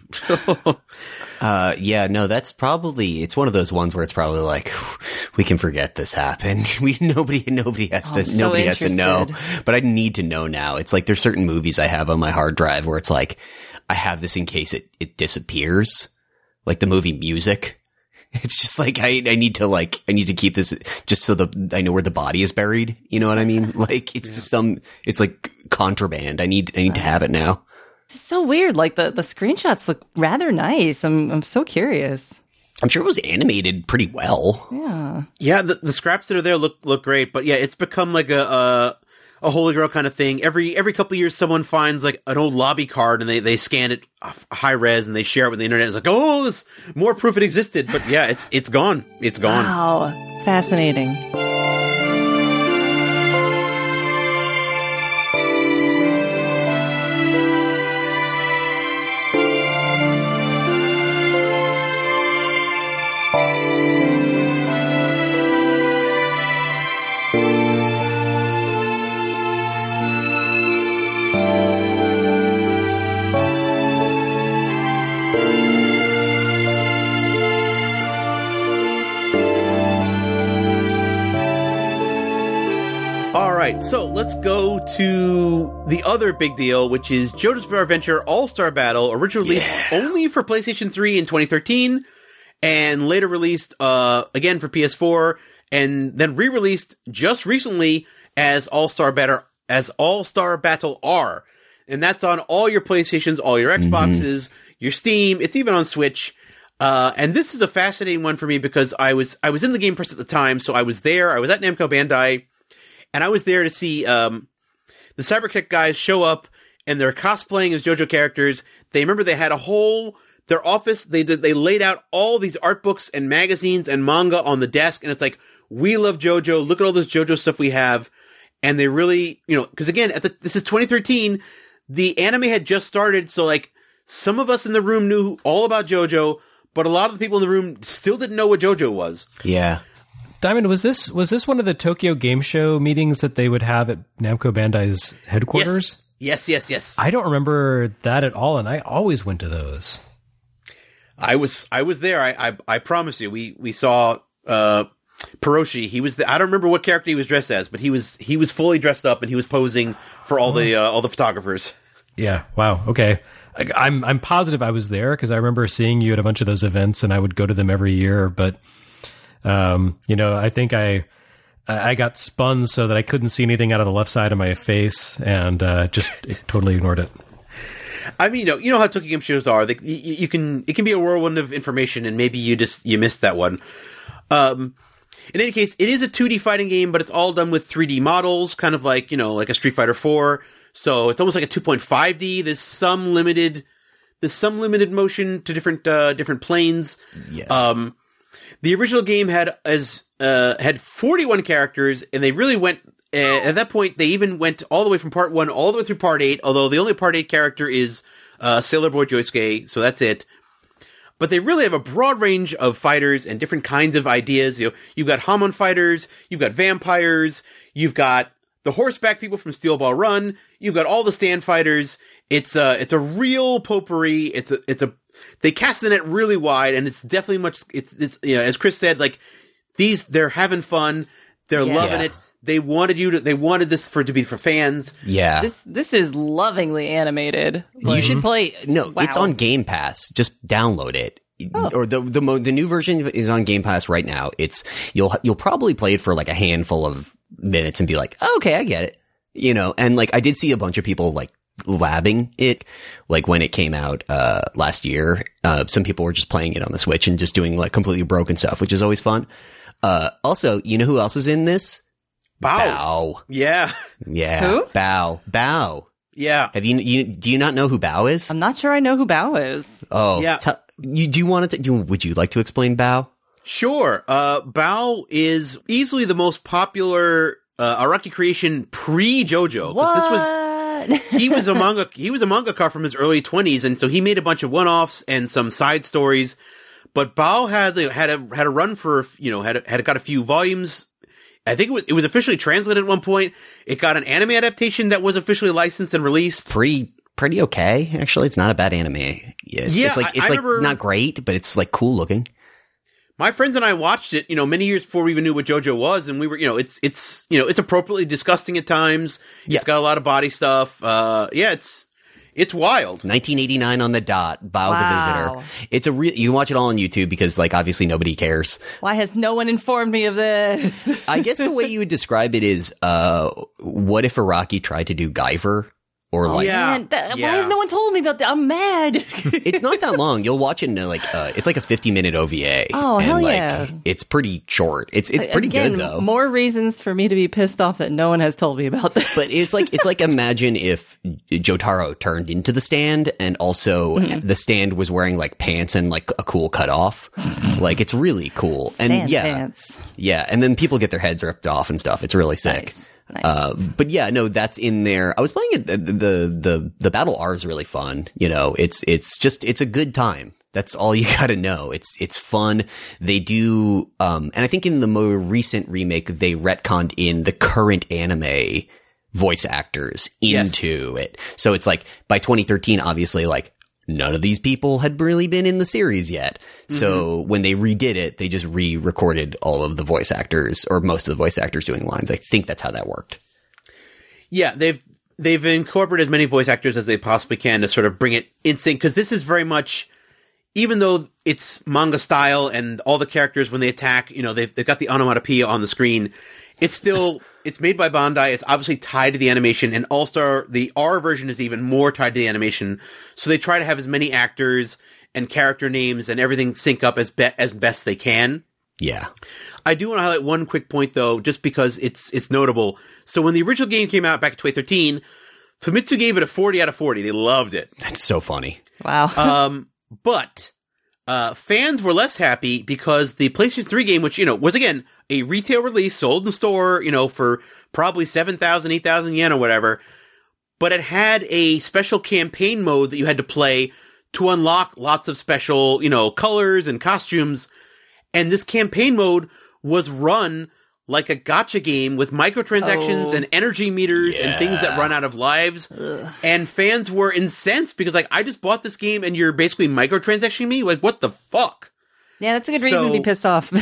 Yeah, no, that's probably, it's one of those ones where it's probably like, we can forget this happened. Nobody has to know, but I need to know now. It's like, there's certain movies I have on my hard drive where it's like, I have this in case it disappears. Like the movie Music. It's just like, I need to keep this just so I know where the body is buried. You know what I mean? Like, it's just it's like contraband. I need to have it now. It's so weird. Like the screenshots look rather nice. I'm so curious. I'm sure it was animated pretty well. Yeah. Yeah. The scraps that are there look great, but yeah, it's become like a holy grail kind of thing. Every couple of years, someone finds like an old lobby card and they scan it high res and they share it with the internet. It's like, oh, there's more proof it existed. But yeah, it's gone. It's gone. Wow. Fascinating. So let's go to the other big deal, which is JoJo's Bizarre Adventure All-Star Battle, originally released only for PlayStation 3 in 2013, and later released again for PS4, and then re-released just recently as All-Star Battle R. And that's on all your PlayStations, all your Xboxes, your Steam, it's even on Switch. And this is a fascinating one for me because I was in the game press at the time, so I was there, I was at Namco Bandai, and I was there to see the Cyberkick guys show up, and they're cosplaying as JoJo characters. They had their office, they laid out all these art books and magazines and manga on the desk, and it's like, we love JoJo, look at all this JoJo stuff we have. And they really, because again, this is 2013, the anime had just started, so like, some of us in the room knew all about JoJo, but a lot of the people in the room still didn't know what JoJo was. Yeah. Diamond, was this one of the Tokyo Game Show meetings that they would have at Namco Bandai's headquarters? Yes. I don't remember that at all, and I always went to those. I was there. I promise you. We saw Peroshi. He was I don't remember what character he was dressed as, but he was fully dressed up and he was posing for all the photographers. Yeah. Wow. Okay. I'm positive I was there because I remember seeing you at a bunch of those events, and I would go to them every year, but. I think I got spun so that I couldn't see anything out of the left side of my face, and just totally ignored it. I mean, you know how Tokyo Game shows are. It can be a whirlwind of information, and maybe you missed that one. In any case, it is a 2D fighting game, but it's all done with 3D models, kind of like like a Street Fighter 4. So it's almost like a 2.5D. There's some limited motion to different planes. Yes. The original game had 41 characters, and they really went, at that point, they even went all the way from part 1 all the way through part 8, although the only part 8 character is Sailor Boy Josuke, so that's it. But they really have a broad range of fighters and different kinds of ideas. You've got Hamon fighters, you've got vampires, you've got the horseback people from Steel Ball Run, you've got all the stand fighters. It's a real potpourri. It's a they cast the net really wide, and it's definitely it's you know, as Chris said, like they're having fun, they're loving it. They wanted this to be for fans. Yeah. This is lovingly animated. Like, you should play. No, it's on Game Pass. Just download it. Or the new version is on Game Pass right now. You'll probably play it for like a handful of minutes and be like, oh, okay, I get it. You know, and like I did see a bunch of people like labbing it, like when it came out last year. Some people were just playing it on the Switch and just doing like completely broken stuff, which is always fun. Also, you know who else is in this? Bao. Yeah. Who? Bao. Yeah. Do you not know who Bao is? I'm not sure I know who Bao is. Oh, yeah. Would you like to explain Bao? Sure. Bao is easily the most popular Araki creation pre-JoJo. What? He was a mangaka from his early 20s, and so he made a bunch of one-offs and some side stories. But Bao had a run for, you know, had got a few volumes. I think it was officially translated at one point. It got an anime adaptation that was officially licensed and released. Pretty okay, actually. It's not a bad anime. It's like not great, but it's like cool looking. My friends and I watched it, you know, many years before we even knew what JoJo was, and we were, you know, it's appropriately disgusting at times. Yeah. It's got a lot of body stuff. It's wild. 1989 on the dot. Bao the Visitor. It's you can watch it all on YouTube because, like, obviously nobody cares. Why has no one informed me of this? I guess the way you would describe it is, what if Araki tried to do Guyver? Or like, why has no one told me about that? I'm mad. It's not that long. You'll watch it in it's like a 50-minute OVA. Oh, and hell like, yeah. It's pretty short. It's pretty good though. More reasons for me to be pissed off that no one has told me about this. But it's like imagine if Jotaro turned into the Stand and also the Stand was wearing like pants and like a cool cutoff. Like it's really cool. Stand pants. Yeah, and then people get their heads ripped off and stuff. It's really sick. Nice. But yeah, no, that's in there. I was playing it. The Battle R is really fun. You know, it's a good time. That's all you gotta know. It's fun. They do, and I think in the more recent remake, they retconned in the current anime voice actors into it. So it's like by 2013, obviously, like none of these people had really been in the series yet. So when they redid it, they just re-recorded all of the voice actors or most of the voice actors doing lines. I think that's how that worked. Yeah, they've incorporated as many voice actors as they possibly can to sort of bring it in sync, because this is very much, even though it's manga style and all the characters when they attack, you know, they've got the onomatopoeia on the screen. It's still, it's made by Bandai. It's obviously tied to the animation, and All-Star, the R version is even more tied to the animation. So they try to have as many actors and character names and everything sync up as best they can. Yeah. I do want to highlight one quick point though, just because it's notable. So when the original game came out back in 2013, Famitsu gave it a 40 out of 40. They loved it. That's so funny. Wow. But fans were less happy because the PlayStation 3 game, which, you know, was again a retail release, sold in the store, you know, for probably 7,000, 8,000 yen or whatever, but it had a special campaign mode that you had to play to unlock lots of special, you know, colors and costumes. And this campaign mode was run like a gacha game with microtransactions and energy meters and things that run out of lives. Ugh. And fans were incensed because, like, I just bought this game and you're basically microtransacting me? Like, what the fuck? Yeah, that's a good reason to be pissed off.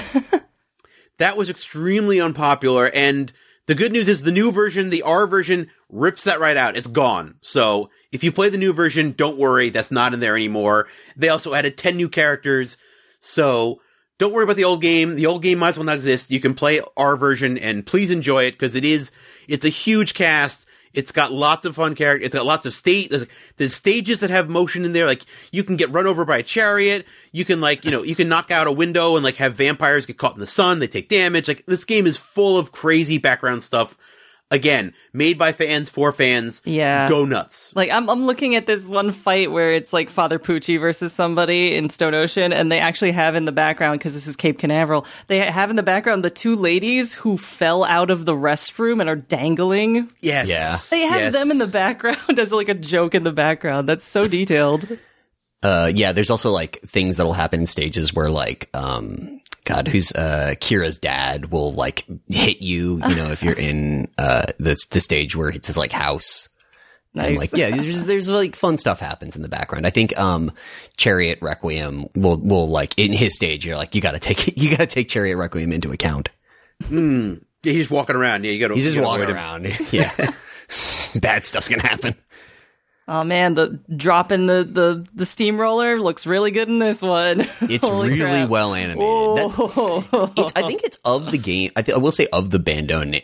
That was extremely unpopular. And the good news is the new version, the R version, rips that right out. It's gone. So if you play the new version, don't worry. That's not in there anymore. They also added 10 new characters. So don't worry about the old game. The old game might as well not exist. You can play our version and please enjoy it because it's a huge cast. It's got lots of fun characters. It's got lots of there's stages that have motion in there. Like you can get run over by a chariot. You can you can knock out a window and like have vampires get caught in the sun. They take damage. Like this game is full of crazy background stuff. Again, made by fans for fans. Yeah. Go nuts. Like, I'm looking at this one fight where it's like Father Pucci versus somebody in Stone Ocean, and they actually have in the background, because this is Cape Canaveral, they have in the background the two ladies who fell out of the restroom and are dangling. Yes. Yeah. They have them in the background as like a joke in the background. That's so detailed. Yeah, there's also like things that'll happen in stages where like, God, who's Kira's dad will like hit you, you know, if you're in the stage where it's his like house, Nice. And like, yeah, there's like fun stuff happens in the background. I think, Chariot Requiem will like in his stage, you're like, you gotta take Chariot Requiem into account. Yeah, he's just walking around. Yeah, he's just walking around. Yeah. Bad stuff's gonna happen. Oh man, the dropping the steamroller looks really good in this one. It's really crap. well animated. I think it's of the game. I will say of the Bandai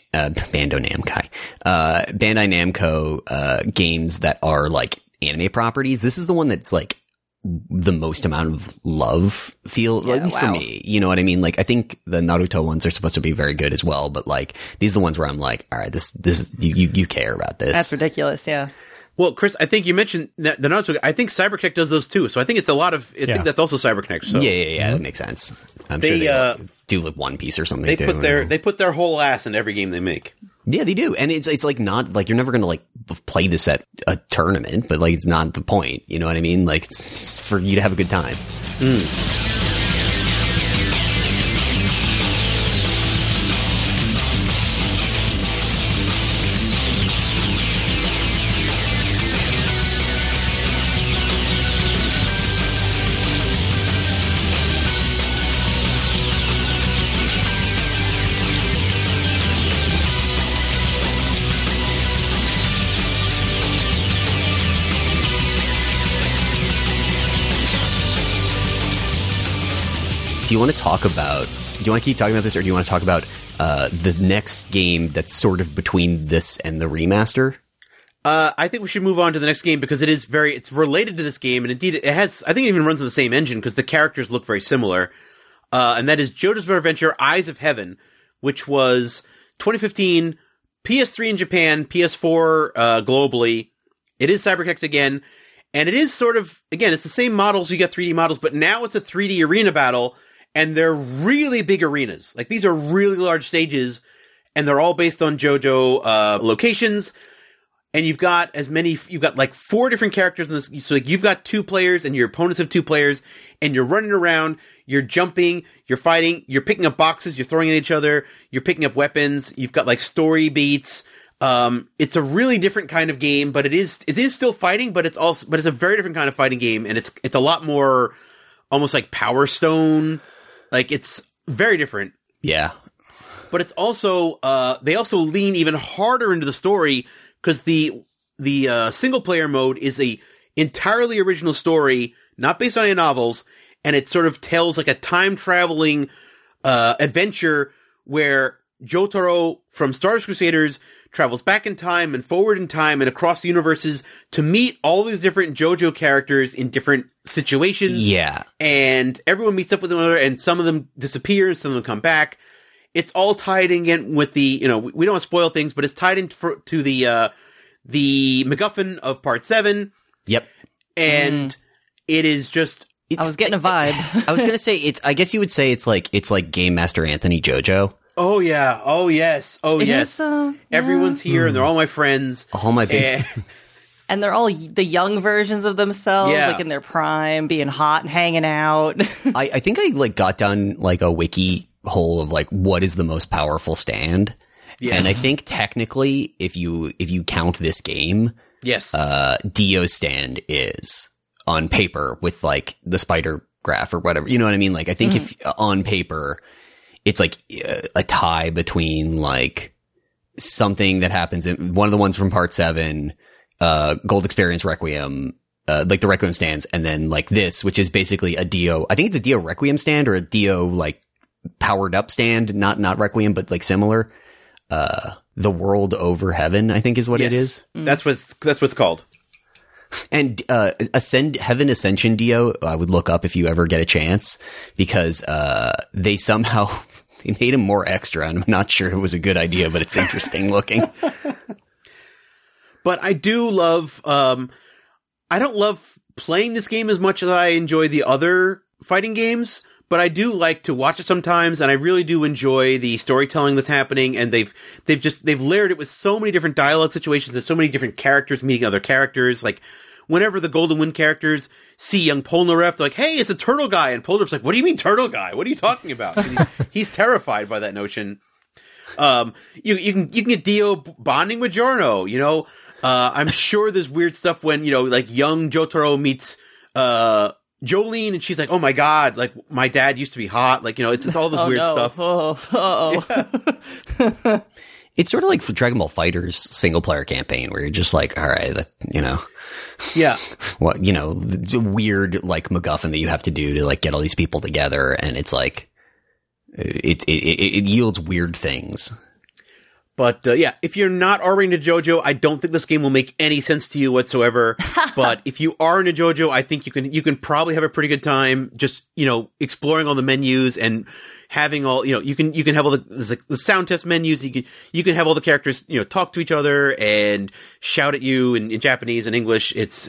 Namco games that are like anime properties. This is the one that's like the most amount of love at least for me. You know what I mean? Like I think the Naruto ones are supposed to be very good as well, but like these are the ones where I'm like, all right, this you care about this. That's ridiculous. Yeah. Well, Chris, I think you mentioned that the Naruto. I think CyberConnect does those too. So I think it's a lot of. I think that's also CyberConnect. So. Yeah, that makes sense. I'm sure they do like One Piece or something. They put their whole ass in every game they make. Yeah, they do, and it's like not like you're never gonna like play this at a tournament, but like it's not the point. You know what I mean? Like it's for you to have a good time. Do you want to keep talking about this, or do you want to talk about the next game that's sort of between this and the remaster? I think we should move on to the next game because it's related to this game, and indeed it has, I think it even runs on the same engine because the characters look very similar. And that is JoJo's Bizarre Adventure Eyes of Heaven, which was 2015, PS3 in Japan, PS4 globally. It is CyberConnect again, and it is sort of, again, it's the same models, you get 3D models, but now it's a 3D arena battle. And they're really big arenas. Like, these are really large stages, and they're all based on JoJo locations. And you've got like 4 different characters in this. So, like, you've got 2 players, and your opponents have 2 players, and you're running around, you're jumping, you're fighting, you're picking up boxes, you're throwing at each other, you're picking up weapons, you've got, like, story beats. It's a really different kind of game, but it is still fighting, but it's a very different kind of fighting game, and it's a lot more almost like Power Stone. Like, it's very different. Yeah. But it's also, they also lean even harder into the story because the single player mode is a entirely original story, not based on any novels, and it sort of tells like a time traveling, adventure where Jotaro from Star Wars Crusaders travels back in time and forward in time and across the universes to meet all these different JoJo characters in different situations. Yeah. And everyone meets up with one another, and some of them disappear, some of them come back. It's all tied in with the, we don't want to spoil things, but it's tied into to the MacGuffin of Part 7. Yep. And it is just... I was getting a vibe. I was going to say, I guess you would say it's like Game Master Anthony JoJo. Oh, yeah. Oh, yes. Oh, yes. Everyone's here, and they're all my friends. All my favorites. And they're all the young versions of themselves, like in their prime, being hot and hanging out. I think I like got down like a wiki hole of like what is the most powerful stand. Yes. And I think technically, if you count this game, yes, Dio stand is on paper with like the spider graph or whatever. You know what I mean? Like I think if on paper, it's like a tie between like something that happens in one of the ones from Part 7, Gold Experience Requiem, like the Requiem stands, and then like this, which is basically a Dio. I think it's a Dio Requiem stand or a Dio like powered up stand, not Requiem, but like similar. The World Over Heaven, I think is what it is. That's what's called. And Heaven Ascension Dio, I would look up if you ever get a chance, because they somehow they made him more extra, and I'm not sure it was a good idea, but it's interesting looking. But I do love, I don't love playing this game as much as I enjoy the other fighting games, but I do like to watch it sometimes, and I really do enjoy the storytelling that's happening, and they've layered it with so many different dialogue situations and so many different characters meeting other characters. Like, whenever the Golden Wind characters see young Polnareff, they're like, hey, it's a turtle guy, and Polnareff's like, what do you mean turtle guy? What are you talking about? He's terrified by that notion. You can get Dio bonding with Giorno, I'm sure there's weird stuff when, like young Jotaro meets Jolene, and she's like, "Oh my god, like my dad used to be hot." Like, it's all this weird stuff. Yeah. It's sort of like for Dragon Ball Fighter's single player campaign where you're just like, all right, yeah. What, the weird like MacGuffin that you have to do to like get all these people together, and it's like it yields weird things. But if you're not already into JoJo, I don't think this game will make any sense to you whatsoever. But if you are into JoJo, I think you can probably have a pretty good time just, exploring all the menus and having all, you can have all the sound test menus. You can have all the characters, talk to each other and shout at you in Japanese and English. It's,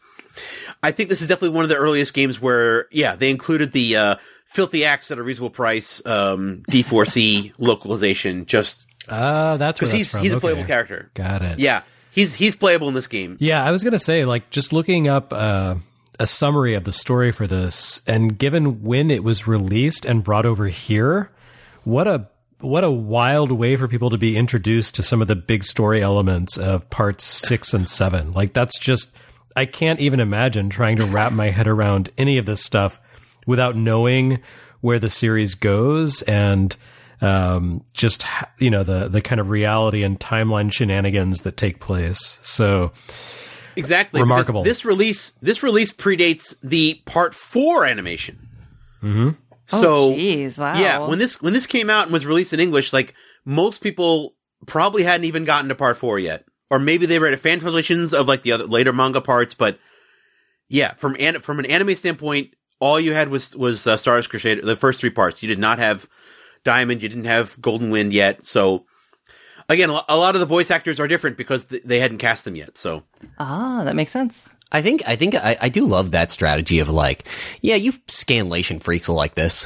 I think this is definitely one of the earliest games where, they included the, Filthy Axe at a reasonable price, D4C localization, just, that's where he's a playable character. Got it. Yeah, he's playable in this game. Yeah, I was gonna say, like, just looking up a summary of the story for this, and given when it was released and brought over here, what a wild way for people to be introduced to some of the big story elements of parts 6 and 7. Like, that's just, I can't even imagine trying to wrap my head around any of this stuff without knowing where the series goes and. Just, the kind of reality and timeline shenanigans that take place. So exactly remarkable. This release predates the part 4 animation. Mm-hmm. So, geez, wow. Yeah, when this came out and was released in English, like most people probably hadn't even gotten to part 4 yet, or maybe they read fan translations of like the other later manga parts. But yeah, from an anime standpoint, all you had was Stardust Crusader, the first 3 parts. You did not have Diamond, you didn't have Golden Wind yet. So again, a lot of the voice actors are different because they hadn't cast them yet. So that makes sense. I think I do love that strategy of like, yeah, you Scanlation freaks will like this.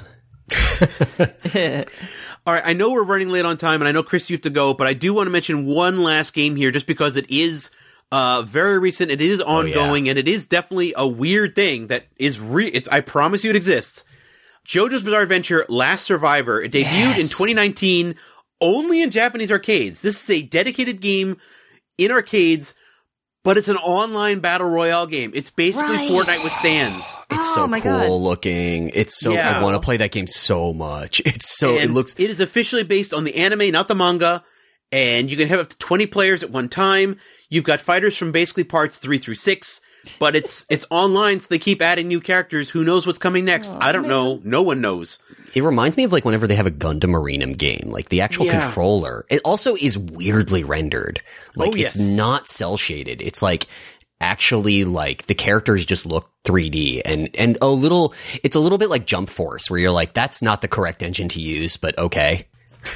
All right, I know we're running late on time, and I know, Chris, you have to go, but I do want to mention one last game here just because it is very recent, it is ongoing, and it is definitely a weird thing that is I promise you it exists. JoJo's Bizarre Adventure Last Survivor. It debuted in 2019 only in Japanese arcades. This is a dedicated game in arcades, but it's an online battle royale game. It's basically Fortnite with stands. It's so cool looking. It's so I want to play that game so much. It's so it is officially based on the anime, not the manga, and you can have up to 20 players at one time. You've got fighters from basically parts 3 through 6. But it's online, so they keep adding new characters. Who knows what's coming next? I don't know. No one knows. It reminds me of like whenever they have a Gundam Arenum game, like the actual controller. It also is weirdly rendered. Like it's not cel shaded. It's like actually like the characters just look 3D and it's a little bit like Jump Force where you're like, that's not the correct engine to use, but okay.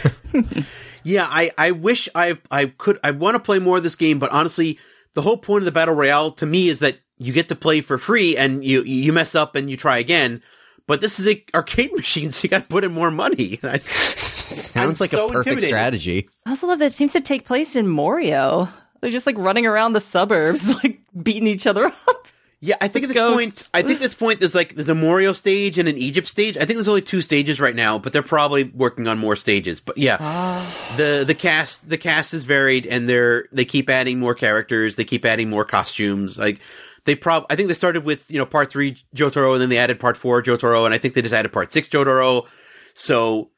Yeah, I wish I want to play more of this game, but honestly, the whole point of the Battle Royale to me is that you get to play for free and you mess up and you try again. But this is an arcade machine, so you got to put in more money. Sounds like a perfect strategy. I also love that it seems to take place in Morio. They're just like running around the suburbs, like beating each other up. Yeah, I think at this point, there's a Morio stage and an Egypt stage. I think there's only 2 stages right now, but they're probably working on more stages. But yeah, the cast is varied, and they keep adding more characters. They keep adding more costumes. Like I think they started with part 3 Jotaro, and then they added part 4 Jotaro, and I think they just added part 6 Jotaro. So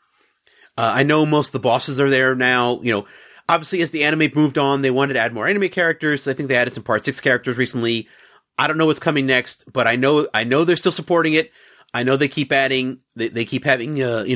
I know most of the bosses are there now. Obviously as the anime moved on, they wanted to add more anime characters. I think they added some part 6 characters recently. I don't know what's coming next, but I know they're still supporting it. I know they keep adding, they keep having,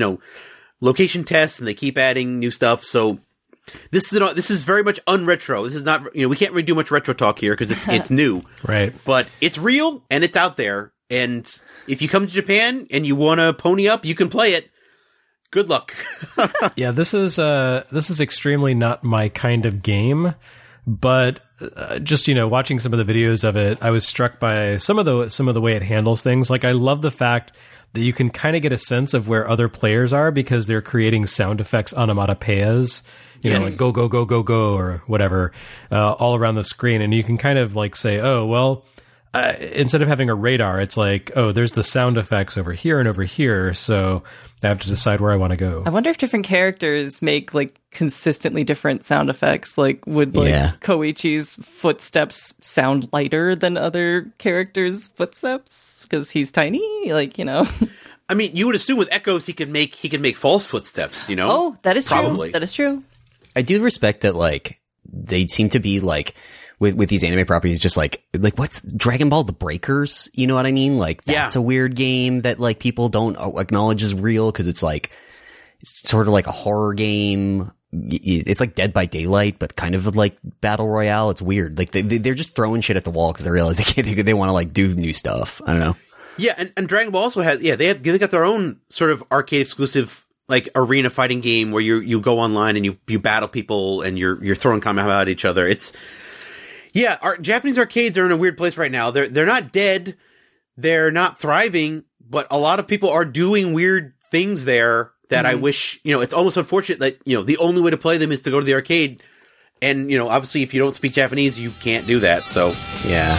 location tests, and they keep adding new stuff. So this is very much unretro. This is not, we can't really do much retro talk here because it's new. Right. But it's real and it's out there. And if you come to Japan and you want to pony up, you can play it. Good luck. Yeah, this is extremely not my kind of game. But just watching some of the videos of it, I was struck by some of the way it handles things. Like I love the fact that you can kind of get a sense of where other players are because they're creating sound effects, onomatopoeias, like go go go go go or whatever, all around the screen, and you can kind of like say, oh well, instead of having a radar, it's like, oh, there's the sound effects over here and over here, so I have to decide where I want to go. I wonder if different characters make like consistently different sound effects. Like, would Koichi's footsteps sound lighter than other characters' footsteps because he's tiny? Like, you know. I mean, you would assume with echoes he can make false footsteps. You know. Oh, that is Probably. true. That is true. I do respect that. Like, they seem to be like. With these anime properties, just like what's Dragon Ball The Breakers? You know what I mean? Like, that's a weird game that like people don't acknowledge as real because it's sort of like a horror game. It's like Dead by Daylight, but kind of like Battle Royale. It's weird. Like they're just throwing shit at the wall because they realize they want to like do new stuff. I don't know. Yeah, and Dragon Ball also has they got their own sort of arcade exclusive like arena fighting game where you go online and you battle people and you're throwing Kamehameha at each other. Yeah, our Japanese arcades are in a weird place right now. They're not dead, they're not thriving, but a lot of people are doing weird things there that I wish, it's almost unfortunate that, the only way to play them is to go to the arcade. And, obviously if you don't speak Japanese, you can't do that. So, yeah.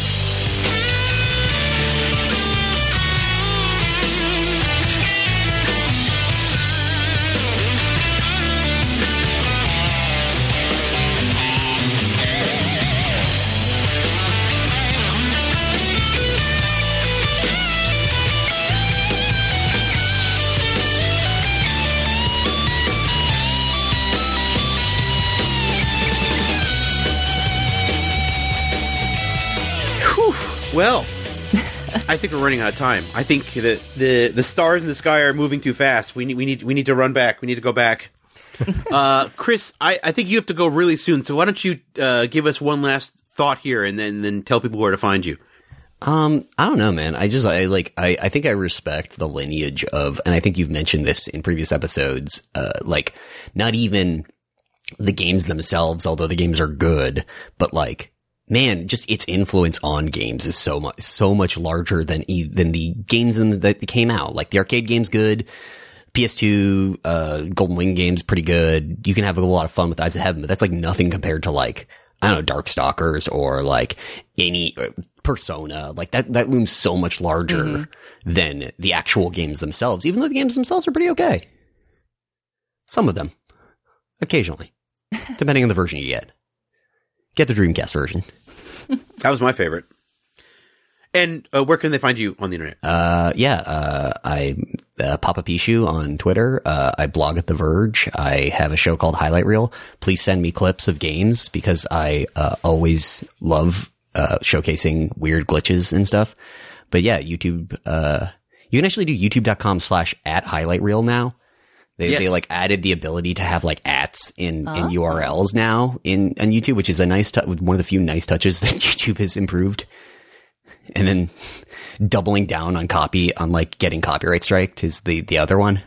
Well, I think we're running out of time. I think that the stars in the sky are moving too fast. We need to run back. We need to go back. Chris, I think you have to go really soon. So why don't you give us one last thought here and then tell people where to find you. I don't know, man. I think I respect the lineage of, and I think you've mentioned this in previous episodes, not even the games themselves, although the games are good, but like, man, just its influence on games is so much larger than the games that came out. Like the arcade game's good, PS2 Golden Wing game's pretty good. You can have a lot of fun with Eyes of Heaven, but that's like nothing compared to like, I don't know, Darkstalkers or like any Persona. Like that looms so much larger than the actual games themselves, even though the games themselves are pretty okay. Some of them, occasionally, depending on the version you get. Get the Dreamcast version. That was my favorite. And where can they find you on the internet? I Papa Pichu on Twitter. I blog at The Verge. I have a show called Highlight Reel. Please send me clips of games because I always love showcasing weird glitches and stuff. But yeah, YouTube. You can actually do youtube.com/@highlightreel now. They like added the ability to have like ats in URLs now on YouTube, which is a nice one of the few nice touches that YouTube has improved. And then doubling down on like getting copyright striked is the other one.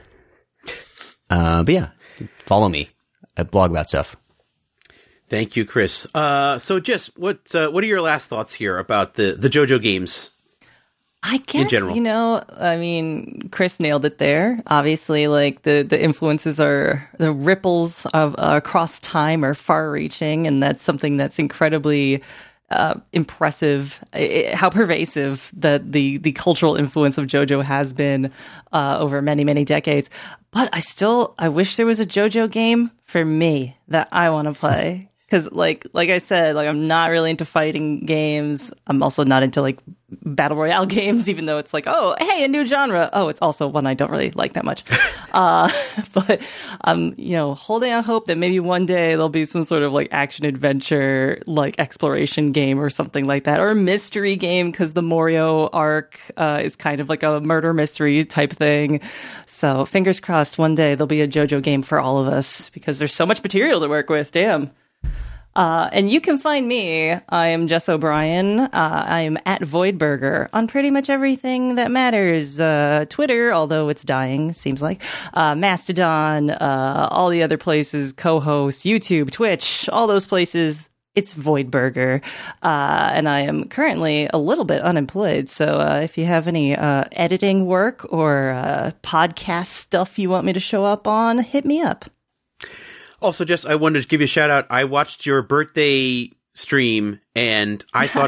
But yeah, follow me. I blog about stuff. Thank you, Chris. So Jess, what are your last thoughts here about the JoJo games? I guess, I mean, Chris nailed it there. Obviously, like the influences are, the ripples of across time are far reaching. And that's something that's incredibly impressive, how pervasive that the cultural influence of JoJo has been over many, many decades. But I wish there was a JoJo game for me that I want to play. Because, like I said, like I'm not really into fighting games. I'm also not into like battle royale games, even though it's like, oh, hey, a new genre. Oh, it's also one I don't really like that much. But I'm, holding out hope that maybe one day there'll be some sort of like action adventure, like exploration game or something like that, or a mystery game because the Morio arc is kind of like a murder mystery type thing. So fingers crossed, one day there'll be a JoJo game for all of us because there's so much material to work with. Damn. And you can find me. I am Jess O'Brien. I am at Voidburger on pretty much everything that matters. Twitter, although it's dying, seems like. Mastodon, all the other places, co-host, YouTube, Twitch, all those places. It's Voidburger. And I am currently a little bit unemployed. So if you have any editing work or podcast stuff you want me to show up on, hit me up. Also, Jess, I wanted to give you a shout out. I watched your birthday stream and I thought it was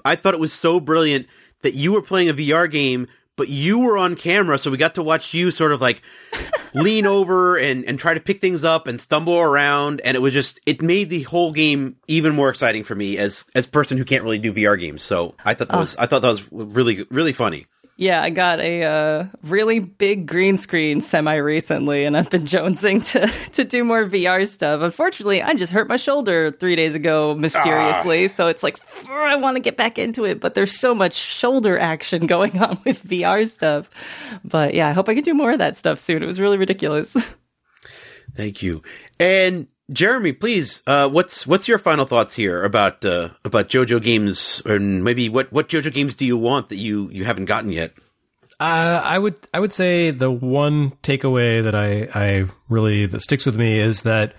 I thought it was so brilliant that you were playing a VR game, but you were on camera, so we got to watch you sort of like lean over and try to pick things up and stumble around, and it made the whole game even more exciting for me as a person who can't really do VR games. So I thought that was really, really funny. Yeah, I got a really big green screen semi-recently, and I've been jonesing to do more VR stuff. Unfortunately, I just hurt my shoulder 3 days ago mysteriously, so it's like, I want to get back into it, but there's so much shoulder action going on with VR stuff. But yeah, I hope I can do more of that stuff soon. It was really ridiculous. Thank you. And Jeremy, please, what's your final thoughts here about JoJo games, or maybe what JoJo games do you want that you haven't gotten yet? I would say the one takeaway that I really that sticks with me is that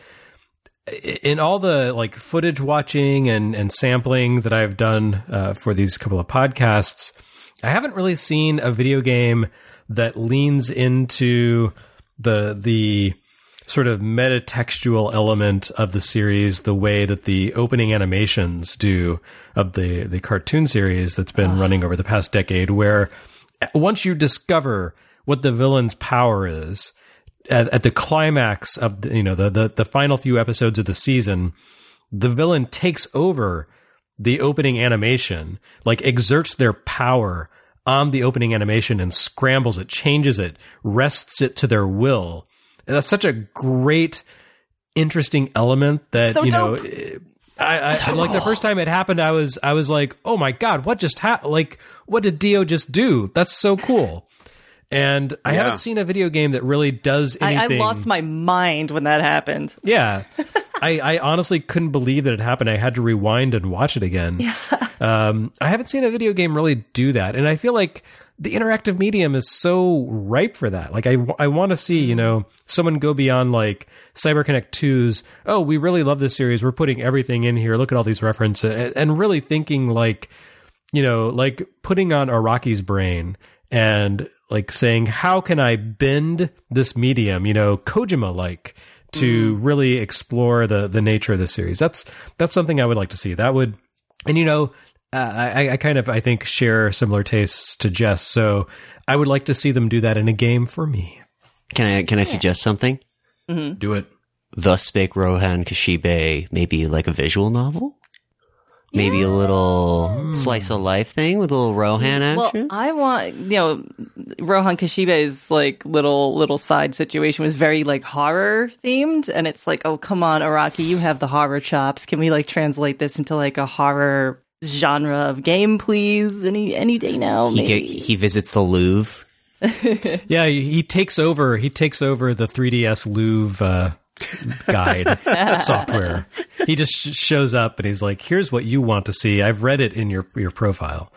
in all the like footage watching and sampling that I've done for these couple of podcasts, I haven't really seen a video game that leans into the sort of metatextual element of the series the way that the opening animations do of the cartoon series that's been running over the past decade, where once you discover what the villain's power is at the climax of the final few episodes of the season, the villain takes over the opening animation, like exerts their power on the opening animation and scrambles it, changes it, wrests it to their will. And that's such a great, interesting element that, so dope. I like the first time it happened, I was like, oh my God, what just happened? Like, what did Dio just do? That's so cool. And I haven't seen a video game that really does anything. I lost my mind when that happened. Yeah. I honestly couldn't believe that it happened. I had to rewind and watch it again. Yeah. I haven't seen a video game really do that. And I feel like the interactive medium is so ripe for that. Like, I want to see, someone go beyond like CyberConnect 2's, oh, we really love this series, we're putting everything in here, look at all these references, and really thinking like, like putting on Araki's brain and like saying, how can I bend this medium, Kojima-like, to really explore the nature of the series. That's something I would like to see. That would, and I kind of, I think, share similar tastes to Jess, so I would like to see them do that in a game for me. Can I suggest something? Mm-hmm. Do it. Thus Spake Rohan Kashibe, maybe like a visual novel? Maybe a little slice of life thing with a little Rohan action? Well, I want, Rohan Kashibe's like little side situation was very like horror themed, and it's like, oh, come on, Araki, you have the horror chops. Can we like translate this into like a horror genre of game, please? Any day now. He visits the Louvre. Yeah, he takes over the 3DS Louvre guide software. He just shows up and he's like, here's what you want to see. I've read it in your profile.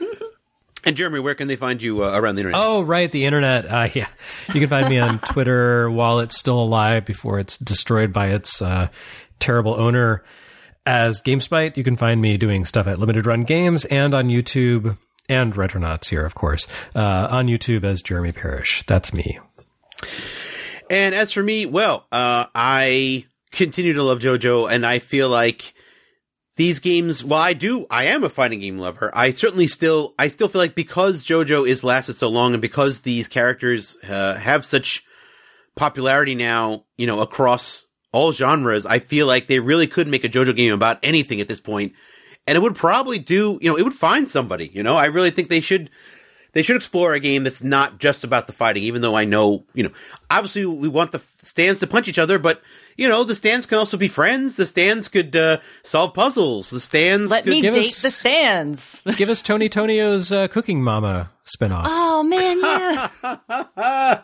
And Jeremy, where can they find you around the internet? Oh, right, the internet. Yeah, you can find me on Twitter while it's still alive before it's destroyed by its terrible owner. As GameSpite, you can find me doing stuff at Limited Run Games and on YouTube, and Retronauts here, of course, on YouTube as Jeremy Parrish. That's me. And as for me, well, I continue to love JoJo, and I feel like these games, while I am a fighting game lover, I still feel like because JoJo is lasted so long, and because these characters have such popularity now, across all genres, I feel like they really could make a JoJo game about anything at this point, and it would probably it would find somebody. I really think they should explore a game that's not just about the fighting, even though I know, obviously we want the stands to punch each other, but, the stands can also be friends. The stands could solve puzzles. The stands Let me date the stands. Give us Tony Tonio's Cooking Mama spinoff. Oh, man, yeah.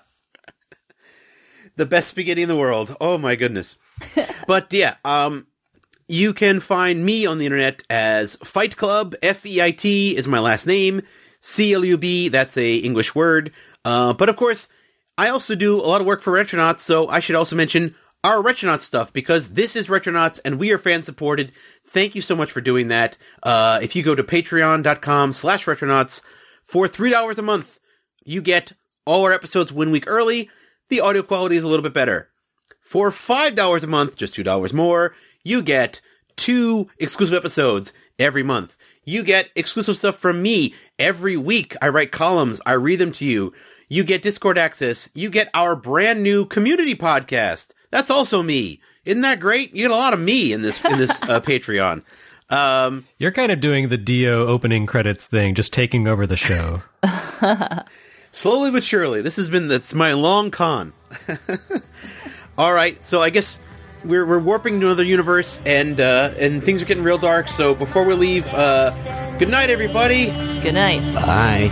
The best spaghetti in the world. Oh, my goodness. But, yeah, you can find me on the internet as Fight Club. FEIT is my last name. CLUB, that's a English word. But of course, I also do a lot of work for Retronauts, so I should also mention our Retronauts stuff, because this is Retronauts and we are fan supported. Thank you so much for doing that. If you go to patreon.com/Retronauts for $3 a month, you get all our episodes 1 week early. The audio quality is a little bit better. For $5 a month, just $2 more, you get 2 exclusive episodes every month. You get exclusive stuff from me. Every week, I write columns. I read them to you. You get Discord access. You get our brand new community podcast. That's also me. Isn't that great? You get a lot of me in this Patreon. You're kind of doing the Dio opening credits thing, just taking over the show. Slowly but surely. That's my long con. All right, so I guess we're warping to another universe, and things are getting real dark. So before we leave, good night, everybody. Good night. Bye.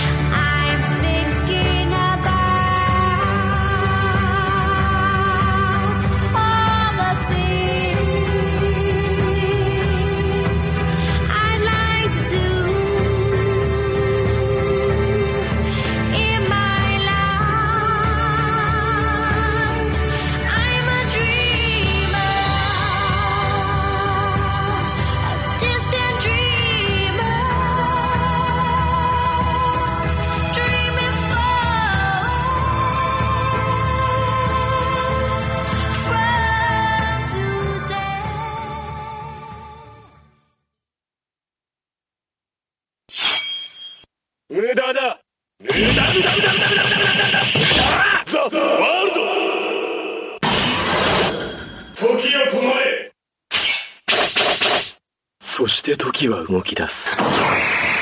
時を止まれ。そして時は動き出す。